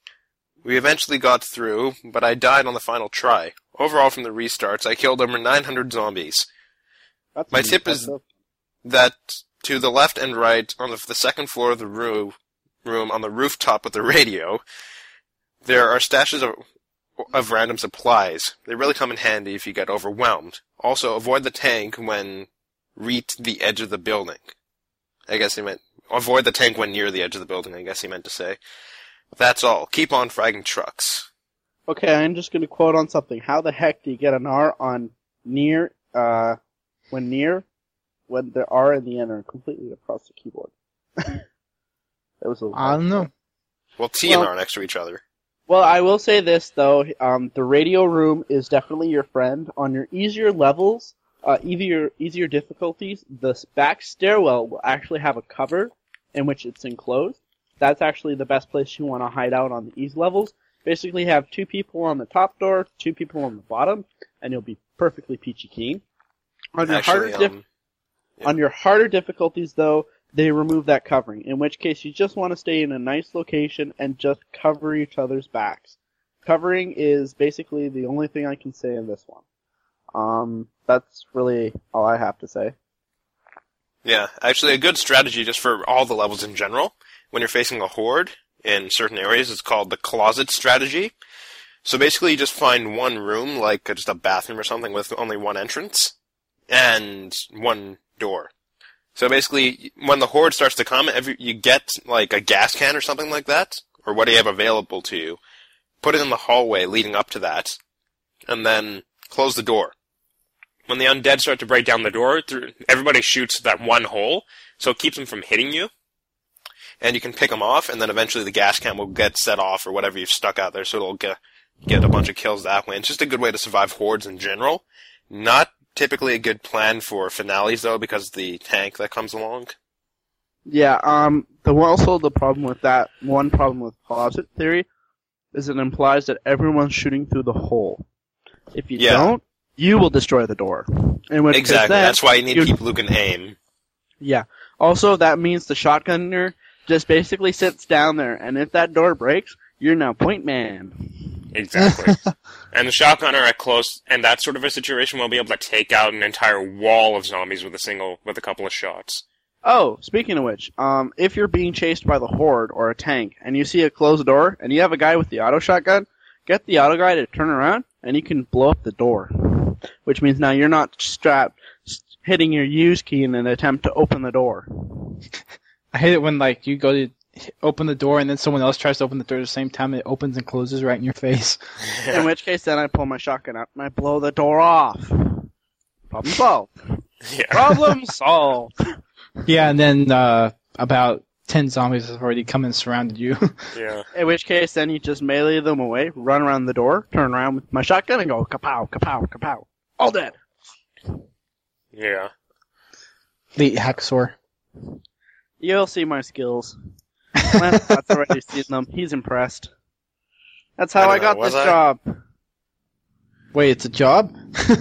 We eventually got through, but I died on the final try. Overall, from the restarts, I killed over nine hundred zombies. That's My tip is that to the left and right, on the, the second floor of the room, room on the rooftop with the radio, there are stashes of, of random supplies. They really come in handy if you get overwhelmed. Also, avoid the tank when reach the edge of the building. I guess he meant, avoid the tank when near the edge of the building, I guess he meant to say. That's all. Keep on fragging trucks. Okay, I'm just going to quote on something. How the heck do you get an R on near, uh, when near, when the R and the N are completely across the keyboard? That was a little I don't know. Well, T well, and R next to each other. Well, I will say this, though. Um, the radio room is definitely your friend. On your easier levels, uh, easier, easier difficulties, the back stairwell will actually have a cover in which it's enclosed. That's actually the best place you want to hide out on the easy levels. Basically have two people on the top door, two people on the bottom, and you'll be perfectly peachy keen. On your Actually, harder, um, dif- yeah. on your harder difficulties, though, they remove that covering, in which case you just want to stay in a nice location and just cover each other's backs. Covering is basically the only thing I can say in this one. Um, that's really all I have to say. Yeah, actually a good strategy just for all the levels in general. When you're facing a horde in certain areas, it's called the closet strategy. So basically you just find one room, like just a bathroom or something with only one entrance and one door. So basically, when the horde starts to come, every, you get like a gas can or something like that, or what do you have available to you, put it in the hallway leading up to that, and then close the door. When the undead start to break down the door, everybody shoots that one hole, so it keeps them from hitting you. And you can pick them off, and then eventually the gas can will get set off or whatever you've stuck out there, so it'll get, get a bunch of kills that way. It's just a good way to survive hordes in general. Not typically a good plan for finales, though, because of the tank that comes along. Yeah, um, the also the problem with that, one problem with closet theory, is it implies that everyone's shooting through the hole. If you yeah. don't, you will destroy the door. In which exactly, then, that's why you need you... people who can aim. Yeah. Also, that means the shotgunner just basically sits down there, and if that door breaks, you're now point man. Exactly. And the shotgunner at close, and that sort of a situation will be able to take out an entire wall of zombies with a single, with a couple of shots. Oh, speaking of which, um, if you're being chased by the horde or a tank, and you see a closed door, and you have a guy with the auto shotgun, get the auto guy to turn around, and you can blow up the door. Which means now you're not strapped, hitting your use key in an attempt to open the door. I hate it when, like, you go to open the door and then someone else tries to open the door at the same time and it opens and closes right in your face. In which case, then I pull my shotgun out and I blow the door off. Problem solved. Yeah. Problem solved. Yeah, and then uh, about ten zombies have already come and surrounded you. Yeah. In which case, then you just melee them away, run around the door, turn around with my shotgun, and go kapow, kapow, kapow. All dead. Yeah. The hacksaw. You'll see my skills. Lancelot's already seen them. He's impressed. That's how I I, don't know, got was this I? job. Wait, it's a job?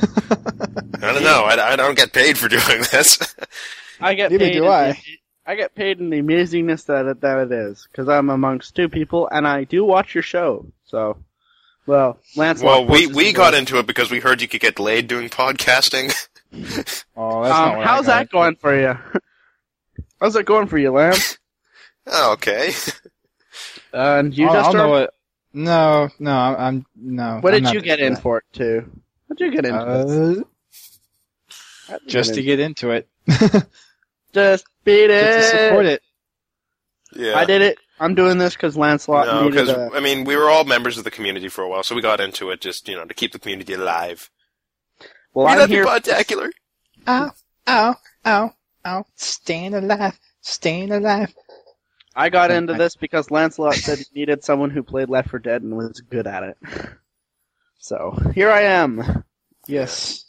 I don't know. I, I don't get paid for doing this. I get Neither paid. do in I. The, I get paid in the amazingness that it, that it is, because I'm amongst two people, and I do watch your show. So, well, Lancelot. Well, we, forces we me got to- into it because we heard you could get laid doing podcasting. Oh, that's Um, not what how's I that going for you? How's it going for you, Lance? Oh, okay. Uh, and you I'll, just I'll know are- what. No, no, I'm, I'm no. What I'm did not you get doing in that. for it too? What did you get into? Uh, How'd you just get to in- get into it. just beat it. Just to support it. Yeah. I did it. I'm doing this because Lancelot No, needed because, a... I mean, we were all members of the community for a while, so we got into it just, you know, to keep the community alive. Well, we I'm love here. you, Podtacular. Ow, ow, ow, ow. Staying alive, staying alive. I got into this because Lancelot said he needed someone who played Left four Dead and was good at it. So, here I am. Yes.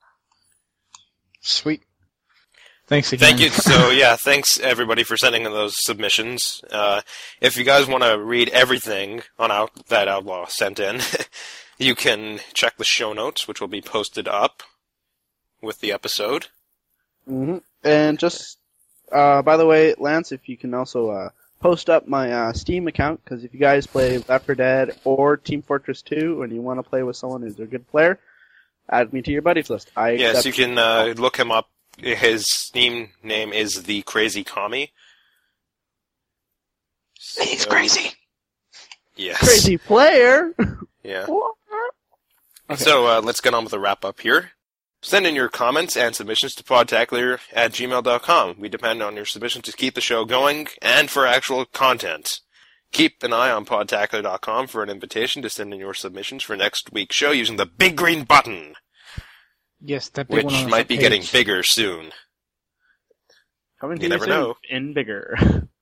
Sweet. Thanks again. Thank you. So, yeah, thanks everybody for sending in those submissions. Uh, if you guys want to read everything on out that Outlaw sent in, You can check the show notes, which will be posted up with the episode. Mm-hmm. And just, uh, by the way, Lance, if you can also uh, post up my uh, Steam account, because if you guys play Left four Dead or Team Fortress two and you want to play with someone who's a good player, add me to your buddies list. I yes, accept- you can uh, look him up. His Steam name is The Crazy Commie. He's So- crazy. Yes. Crazy player! Yeah. Okay. So uh, let's get on with the wrap-up here. Send in your comments and submissions to podtacular at gmail dot com. We depend on your submissions to keep the show going and for actual content. Keep an eye on podtacular dot com for an invitation to send in your submissions for next week's show using the big green button, Yes, that big one on which the might front be page. getting bigger soon. Coming to You you never soon know. in bigger.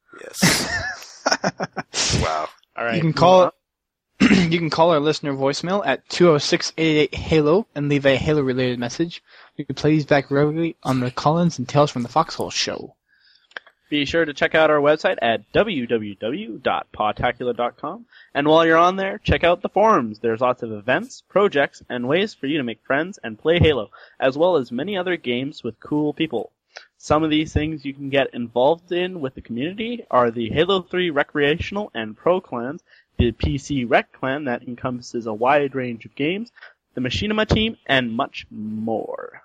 Yes. Wow. All right. You can call you can call our listener voicemail at two oh six, eight eight eight, HALO and leave a Halo-related message. We can play these back regularly on the Collins and Tales from the Foxhole show. Be sure to check out our website at w w w dot podtacular dot com. And while you're on there, check out the forums. There's lots of events, projects, and ways for you to make friends and play Halo, as well as many other games with cool people. Some of these things you can get involved in with the community are the Halo three Recreational and Pro clans, the P C Rec clan that encompasses a wide range of games, the Machinima team, and much more.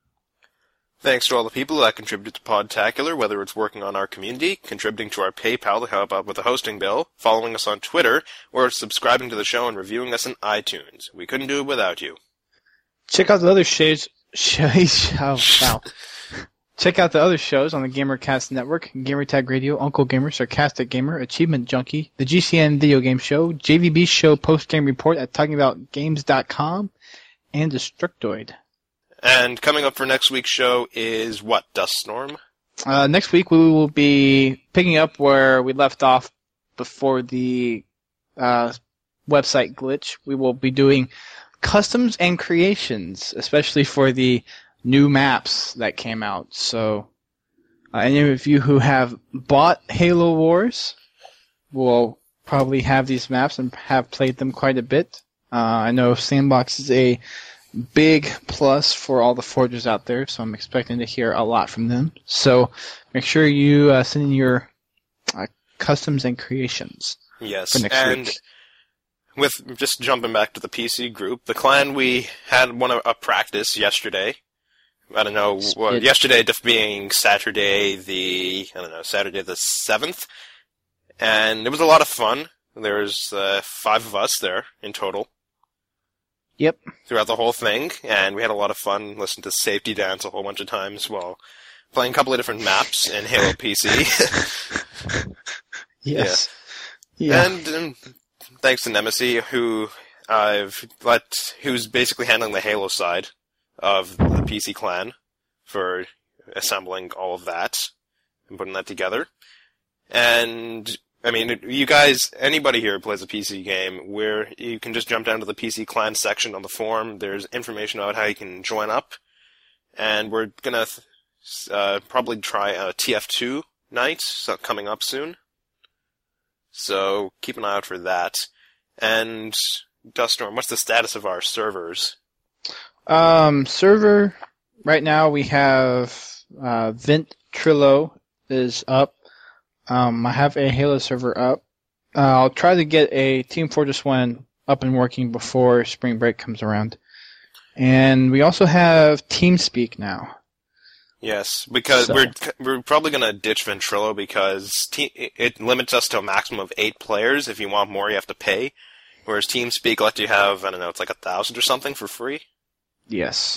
Thanks to all the people that contribute to Podtacular, whether it's working on our community, contributing to our PayPal to help out with the hosting bill, following us on Twitter, or subscribing to the show and reviewing us on iTunes. We couldn't do it without you. Check out the other shows. shows oh, wow. Check out the other shows on the GamerCast Network: Gamertag Radio, Uncle Gamer, Sarcastic Gamer, Achievement Junkie, the G C N Video Game Show, J V B Show Post Game Report at talking about games dot com, and Destructoid. And coming up for next week's show is what, Duststorm? Uh, next week we will be picking up where we left off before the uh, website glitch. We will be doing customs and creations, especially for the new maps that came out. So uh, any of you who have bought Halo Wars will probably have these maps and have played them quite a bit. Uh, I know Sandbox is a big plus for all the forgers out there, so I'm expecting to hear a lot from them. So make sure you uh, send in your uh, customs and creations Yes, for next and week. with just jumping back to the P C group, the clan, we had one a practice yesterday. I don't know, well, It- yesterday def- being Saturday the, I don't know, Saturday the seventh, and it was a lot of fun. There was uh, five of us there in total Yep. throughout the whole thing, and we had a lot of fun listening to Safety Dance a whole bunch of times while playing a couple of different maps in Halo P C. Yes. Yeah. And um, thanks to Nemesis, who I've let, who's basically handling the Halo side of the P C clan for assembling all of that and putting that together. And I mean, you guys, anybody here who plays a P C game, where you can just jump down to the P C clan section on the forum. There's information about how you can join up, and we're gonna uh, probably try a T F two night so coming up soon. So keep an eye out for that. And Duststorm, what's the status of our servers? Um, server, right now we have uh, Vint Trillo is up. Um, I have a Halo server up. Uh, I'll try to get a Team Fortress one up and working before spring break comes around. And we also have TeamSpeak now. Yes, because So- we're we're probably gonna ditch Ventrilo because te- it limits us to a maximum of eight players. If you want more, you have to pay. Whereas TeamSpeak lets you have, I don't know, it's like a thousand or something for free. Yes.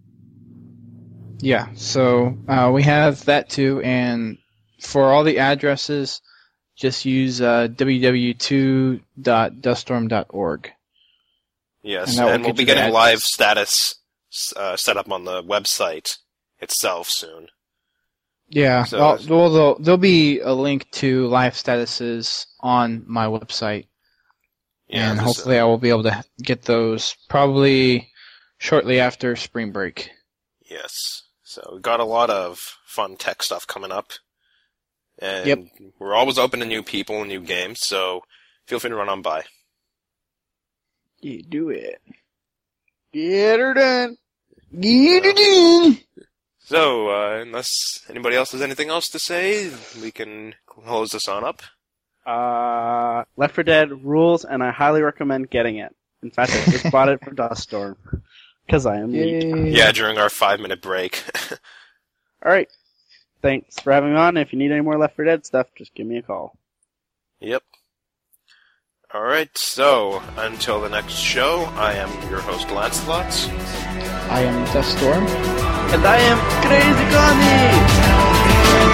Yeah, so uh, we have that too, and for all the addresses, just use uh, w w w two dot duststorm dot org. Yes, And and, that will we'll get be you the getting live address. status uh, set up on the website itself soon. Yeah, So- well, well, there'll, there'll be a link to live statuses on my website, Yeah, and just, hopefully I will be able to get those probably shortly after spring break. Yes. So we've got a lot of fun tech stuff coming up. And Yep. we're always open to new people and new games, so feel free to run on by. You do it. Get her done. Get her done. So, uh, unless anybody else has anything else to say, we can close this on up. Uh, Left four Dead rules, and I highly recommend getting it. In fact, I just bought it for Duststorm. Because I am weak. Yeah, during our five-minute break. Alright. Thanks for having me on. If you need any more Left four Dead stuff, just give me a call. Yep. Alright, so, until the next show, I am your host, Lancelot. I am Duststorm. And I am Crazy Connie!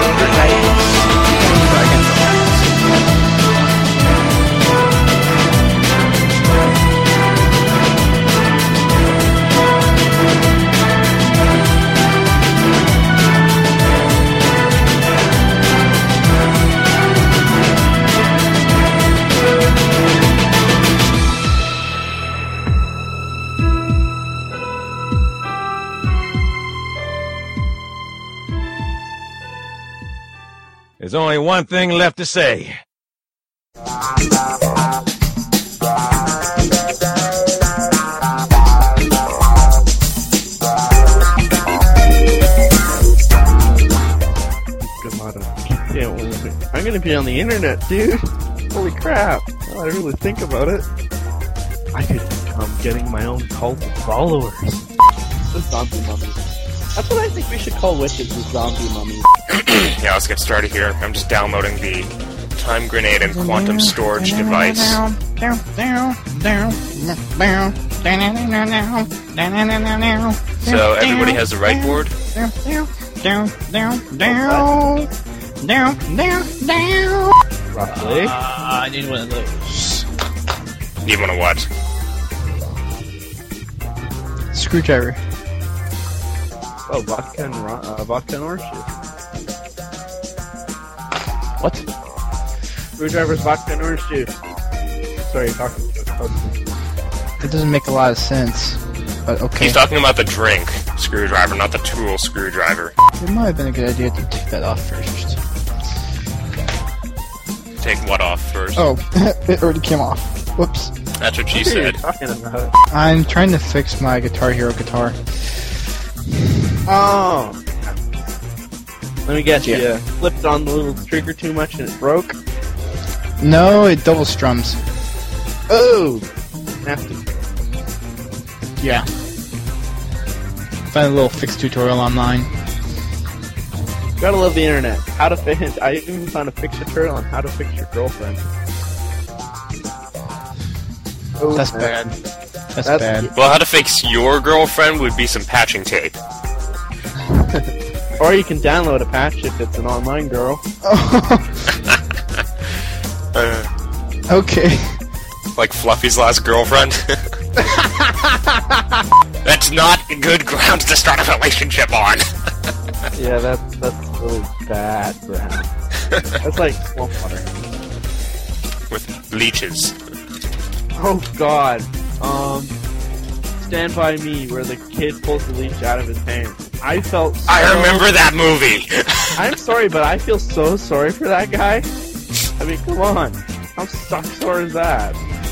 There's only one thing left to say. I'm gonna be on the internet, dude. Holy crap. Now I really think about it. I could become getting my own cult of followers. The zombie mummies. That's what I think we should call witches, the zombie mummies. Yeah, let's get started here. I'm just downloading the time grenade and quantum storage device. So, everybody has the right board? Roughly. Uh, I need one of those. You wanna what? Screwdriver. Oh, vodka and, uh, vodka and orange juice. What? Screwdriver's vodka and orange juice. Sorry, you're talking to us. That doesn't make a lot of sense. But okay. He's talking about the drink screwdriver, not the tool screwdriver. It might have been a good idea to take that off first. Take what off first? Oh, it already came off. Whoops. That's what she What are you said. talking about? I'm trying to fix my Guitar Hero guitar. Oh. Let me guess, Yeah. you flipped on the little trigger too much and it broke? No, it double strums. Oh! Nasty. Yeah. Found a little fix tutorial online. Gotta love the internet. How to fix. I even found a fix tutorial on how to fix your girlfriend. Oh, That's man. bad. That's, That's- bad. Well, how to fix your girlfriend would be some patching tape. Or you can download a patch if it's an online girl. Uh, Okay. like Fluffy's last girlfriend. That's not good grounds to start a relationship on. Yeah, that's that's really bad for him. That's like swamp water. With leeches. Oh god. Um, Stand By Me, where the kid pulls the leash out of his pants. I felt so... I remember that movie! I'm sorry, but I feel so sorry for that guy. I mean, come on. How suck sore is that?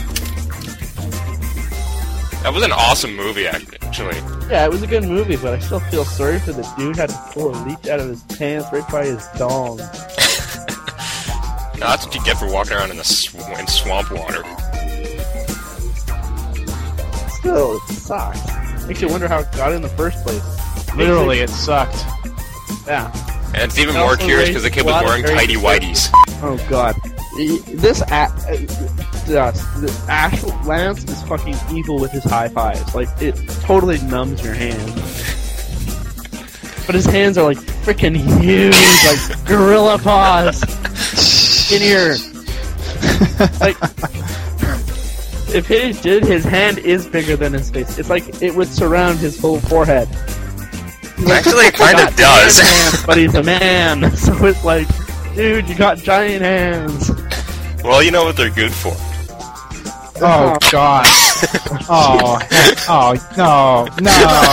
That was an awesome movie, actually. Yeah, it was a good movie, but I still feel sorry for the dude who had to pull a leech out of his pants right by his dong. No, that's what you get for walking around in the sw- in swamp water. Still, it sucks. Makes you wonder how it got in the first place. Literally, it sucked. Yeah. And it's even It more also curious raised because the kid a was lot of wearing very tidy good- whities. Oh god. E- This a- uh, yes, the Ash Lance is fucking evil with his high fives. Like, it totally numbs your hands. But his hands are like freaking huge, like gorilla paws. In here. Like, if he did, his hand is bigger than his face. It's like it would surround his whole forehead. He's like, Actually, it kind "Got of does. giant hands, but he's a man, so it's like, dude, you got giant hands. Well, you know what they're good for. Oh god. Oh. Oh no. No.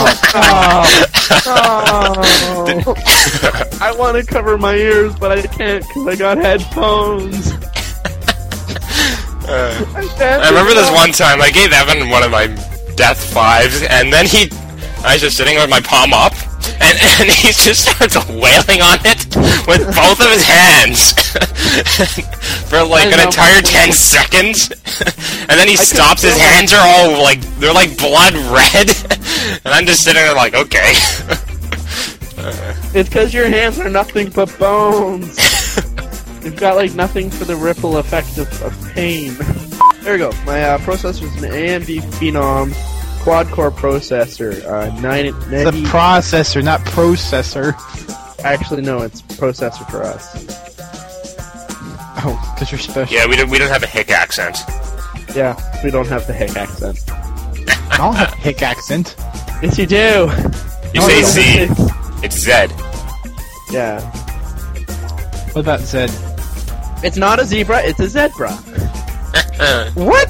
Oh, I want to cover my ears, but I can't because I got headphones. Uh, I remember this one time I gave Evan one of my death fives, and then he, I was just sitting with my palm up, and, and he just starts wailing on it with both of his hands for like an entire ten seconds, and then he stops. His hands are all like they're like blood red, and I'm just sitting there like, okay. uh, It's because your hands are nothing but bones. You've got like nothing for the ripple effect of, of pain. There we go. My uh, processor is an A M D Phenom quad-core processor. Uh, nine, The processor, not processor. Actually, no, it's processor for us. Oh, because you're special. Yeah, we don't we don't have a hick accent. Yeah, we don't have the hick accent. I don't have a hick accent. Yes, you do. You No, say you Z. don't. It's Zed. Yeah. What about Zed? It's not a zebra, it's a zebra. What?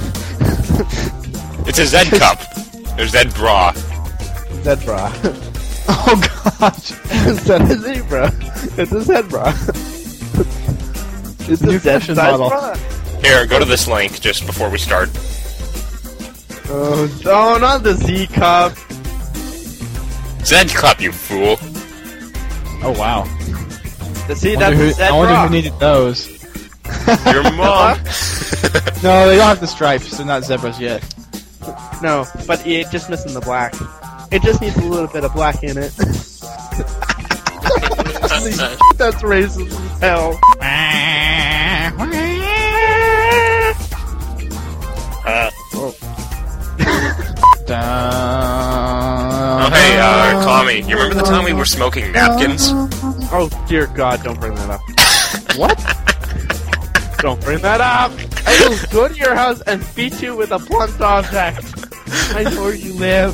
It's a Zed cup. Or Zed bra. Zebra. Oh gosh. It's not a zebra. It's a zebra. It's New a Zed fashion size model. bra. Here, go to this link just before we start. Oh, oh, not the Z cup. Zed cup, you fool. Oh wow. See, I that's wonder, a who, Zed I wonder bra. who needed those. Your mom. No, they don't have the stripes. They're not zebras yet. No, but it's just missing the black. It just needs a little bit of black in it. That's racist as hell. Uh, Down. oh, hey, uh, Kami, you remember the time we were smoking napkins? Oh dear God! Don't bring that up. What? Don't bring that up. I will go to your house and beat you with a blunt object. I know where you live.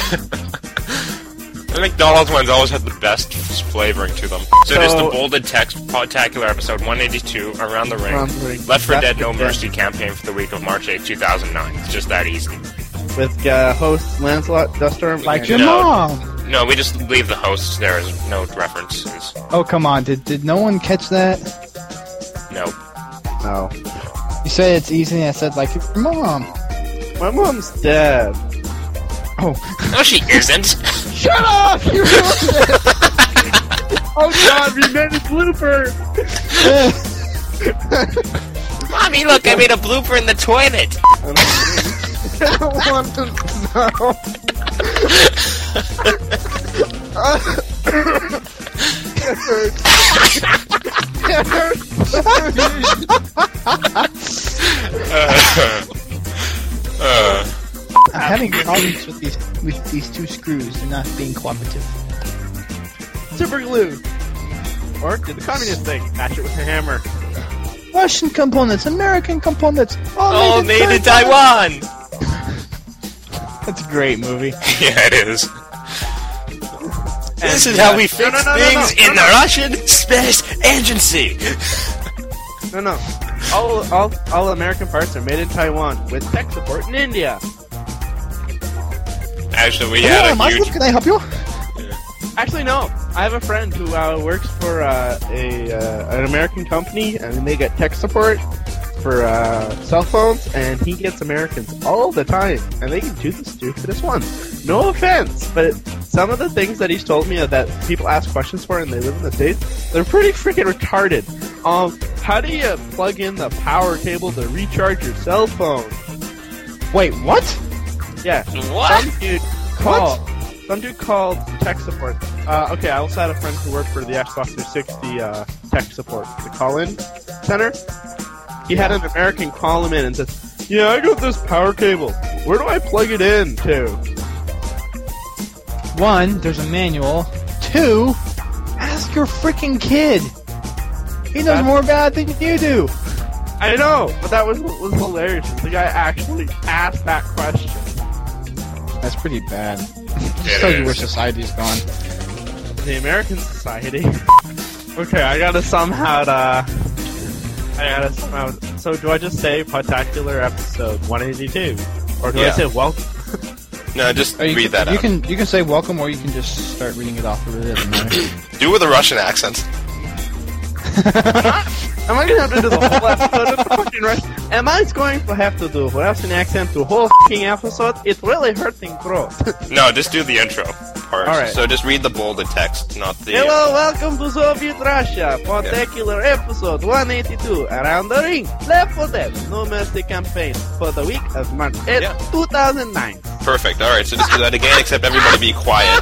The McDonald's ones always had the best flavoring to them. So, it is the So- bolded text Podtacular episode one eighty-two, Around the Ring. Around the Ring. Left for Left Dead for No Dead. Mercy campaign for the week of March eighth, two thousand nine. It's just that easy. With uh, host Lancelot Duststorm. Like and- your No. mom. No, we just leave the hosts there as no references. Oh come on! Did did no one catch that? No. No. You said it's easy. And I said like your mom. My mom's dead. Oh. No, she isn't. Shut up! You ruined it! Oh God, we made a blooper! Mommy, look, I made a blooper in the toilet. I don't want to know. It hurts. It hurts. uh, I'm having problems with these with these two screws. They're not being cooperative. Super glue. Or do the communist thing. Patch it with a hammer. Russian components, American components, all, all made in Taiwan. That's a great movie. Yeah, it is. This And, is uh, how we no, fix no, no, no, things no, no, in no. the Russian Space Agency. No, no. All, all, all American parts are made in Taiwan with tech support in India. Actually, we Hello, had a Muslim, huge. can I help you? Actually, no. I have a friend who uh, works for uh, a uh, an American company, and they get tech support for uh, cell phones, and he gets Americans all the time, and they can do the stupidest ones. No offense, but some of the things that he's told me that people ask questions for and they live in the States, they're pretty freaking retarded. Um, how do you plug in the power cable to recharge your cell phone? Wait, what? Yeah. What? Some dude called. Some dude called tech support. Uh, okay, I also had a friend who worked for the Xbox three sixty uh, tech support, the call-in center. He had an American call him in and said, "Yeah, I got this power cable. Where do I plug it in to?" One, there's a manual. Two, ask your freaking kid. He knows That's- more about it than you do. I know, but that was was hilarious. The guy actually asked that question. That's pretty bad. It Just tells you where is. society's gone. The American society. Okay, I gotta somehow. Uh, I gotta somehow. So do I just say Podtacular episode one eighty-two, or do I Yeah. say welcome? No, just Or you read can, that you out. can you can say welcome, or you can just start reading it off of it. Doesn't matter. Do it with a Russian accent. Am I gonna have to do the whole episode of the fucking Rush? Am I going to have to do Russian accent the whole fucking episode? It's really hurting throat. No, just do the intro part. Alright. So just read the bolded text, not the... Hello, welcome to Soviet Russia. Spectacular episode one eighty-two. Around the ring. Left four Dead. No Mercy campaign for the week of March eighth, Yeah. two thousand nine. Perfect. Alright, so just do that again, except everybody be quiet.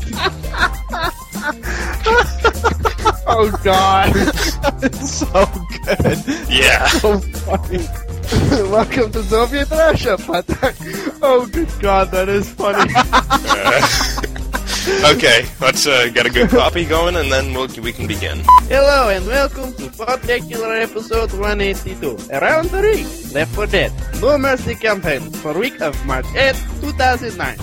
Oh god. It's so good. Yeah. So funny. Welcome to Soviet Russia, Patak. Oh good god, that is funny. Uh, okay, let's uh, get a good copy going, and then we'll, we can begin. Hello and welcome to Spectacular episode one eighty-two. Around the ring. Left four Dead. No Mercy campaign for week of March eighth, two thousand nine.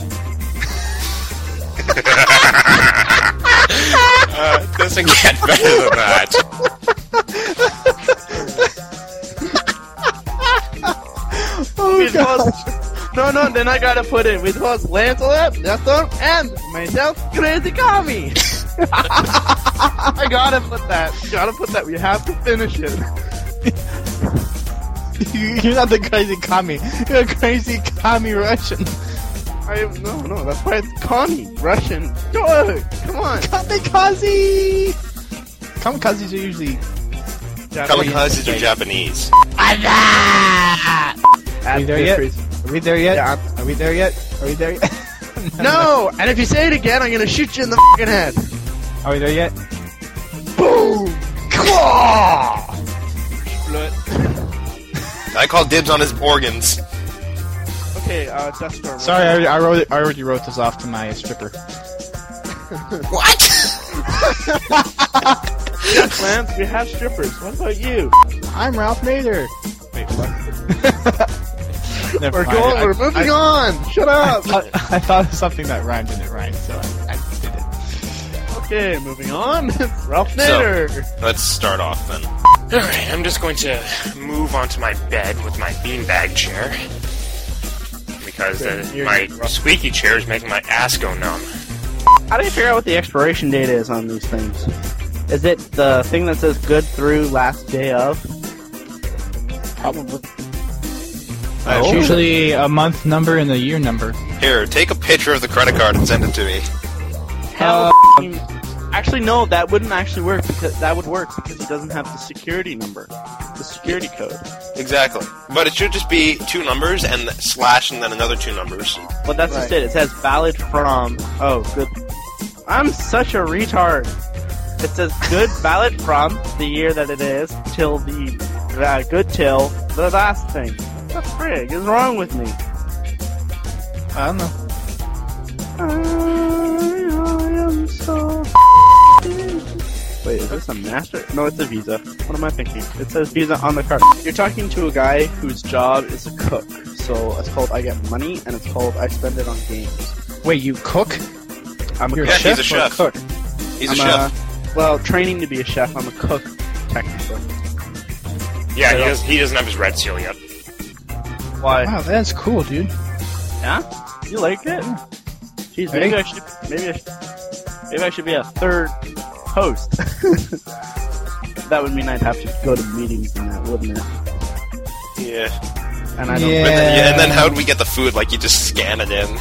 Uh, it doesn't get better than that. Oh, With God. host, no, no, then I gotta put it with host Lancelot, Nestor, and myself, Crazy Kami. I gotta put that. Gotta put that. We have to finish it. You're not the crazy commie. You're a crazy commie Russian. I am, no, no, that's why it's Kami, Russian. Go, come on. Kamikaze! Kamikazes are usually... Kamikazes are Japanese. Are we there yet? Crazy. Are we there yet? Yeah. Are we there yet? Are we there yet? No, and if you say it again, I'm gonna shoot you in the fucking head. Are we there yet? Boom! Split. I call dibs on his organs. Okay, uh, Dustor. Sorry, I already, I wrote it, I already wrote this off to my stripper. What? Yes, Lance, we have strippers. What about you? I'm Ralph Nader. Wait, what? Never We're mind. going, I- we're moving I- on! Shut I up! thought, I thought of something that rhymed and it rhymed, so I, I did it. Okay, moving on. It's Ralph Nader. Let's start off then. Alright, I'm just going to move onto my bed with my beanbag chair. Because uh, You're- my squeaky chair is making my ass go numb. How do you figure out what the expiration date is on these things? Is it the thing that says good through last day of? Probably. Oh. It's usually a month number and a year number. Here, take a picture of the credit card and send it to me. Hell, Uh, actually, no, that wouldn't actually work because that would work because he doesn't have the security number, the security code. Exactly. But it should just be two numbers and slash and then another two numbers. But that's just it. It says valid from. Oh, good. I'm such a retard. It says good valid from the year that it is till the uh, good till the last thing. What the frig is wrong with me? I don't know. I am so. Wait, is this a master? No, it's a Visa. What am I thinking? It says Visa on the card. You're talking to a guy whose job is a cook. So it's called I get money, and it's called I spend it on games. Wait, you cook? I'm a You're Yeah, a chef he's a or chef. a cook? He's I'm a chef. well, training to be a chef. I'm a cook, technically. Yeah, he, does, he doesn't have his red seal yet. Why? Wow, that's cool, dude. Yeah? You like it? Jeez, Hey. maybe I should. Maybe I should. Maybe I should be a third host. That would mean I'd have to go to meetings and that, wouldn't it? Yeah. And I don't. Yeah. And then, yeah, and then how would we get the food? Like, you just scan it in.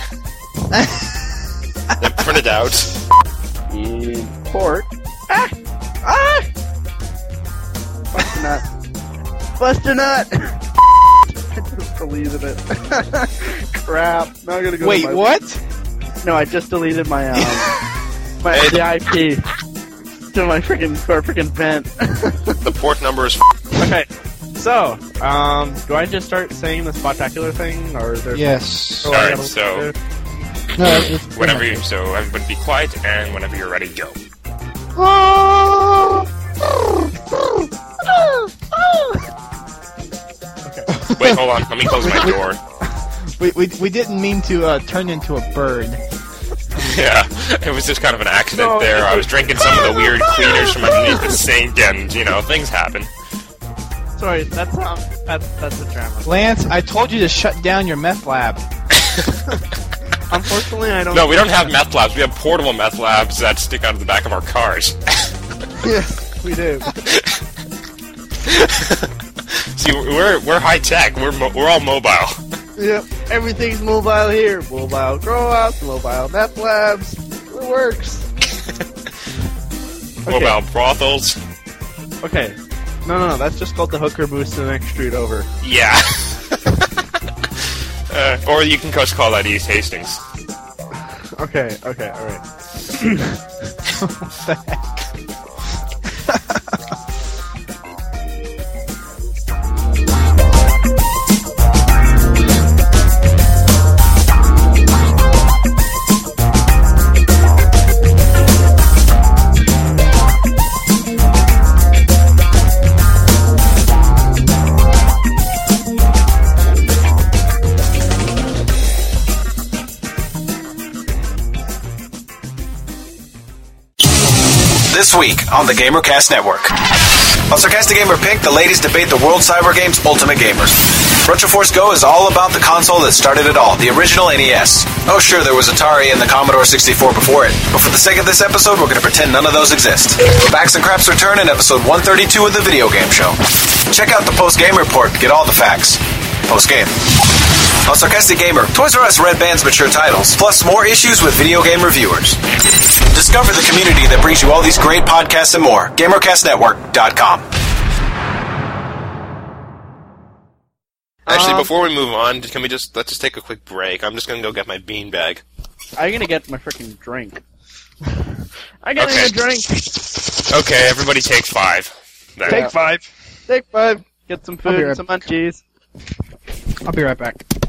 Then print it out. Import. Ah! Ah! Bust a nut. Bust a nut! I just deleted it. Crap. Now I gotta go Wait, to my... what? No, I just deleted my, um... my Hey, the I P. To my freaking to our freaking vent. The port number is... Okay, so, um, do I just start saying the spectacular thing, or is there... Yes. Oh, I Alright, gotta- so No, it's whenever you, so everybody be quiet, and whenever you're ready, go. Wait, hold on. Let me close my door. We, we, we didn't mean to uh, turn into a bird. Yeah, it was just kind of an accident No, there. it- I was drinking some of the weird cleaners from underneath the sink, and you know, things happen. Sorry, that's, um, that's, that's a drama. Lance, I told you to shut down your meth lab. Unfortunately, I don't... No, we don't have meth labs. We have portable meth labs that stick out of the back of our cars. Yeah, we do. See, we're we're high tech. We're mo- we're all mobile. Yep, everything's mobile here. Mobile growouts, mobile meth labs. It works. Okay. Mobile brothels. Okay. No, no, no. That's just called the hooker boost the next street over. Yeah. uh, or you can just call that East Hastings. Okay, okay, alright. What the heck? This week on the GamerCast Network. On Sarcastic Gamer Pick, the ladies debate the World Cyber Games Ultimate Gamers. Retroforce Go is all about the console that started it all, the original N E S. Oh sure, there was Atari and the Commodore sixty-four before it, but for the sake of this episode, we're going to pretend none of those exist. Backs and Craps return in episode one thirty-two of the Video Game Show. Check out the Post-Game Report to get all the facts. Post-game. On Sarcastic Gamer, Toys R Us Red Band's mature titles, plus more issues with video game reviewers. Discover the community that brings you all these great podcasts and more. Gamercast Network dot com. Actually, Um, before we move on, can we just let's just take a quick break? I'm just gonna go get my beanbag. I'm gonna get my freaking drink. I gotta Okay. get a drink. Okay, everybody take five. Then. Take five. Take five. Get some I'll be food right and some munchies. I'll be right back.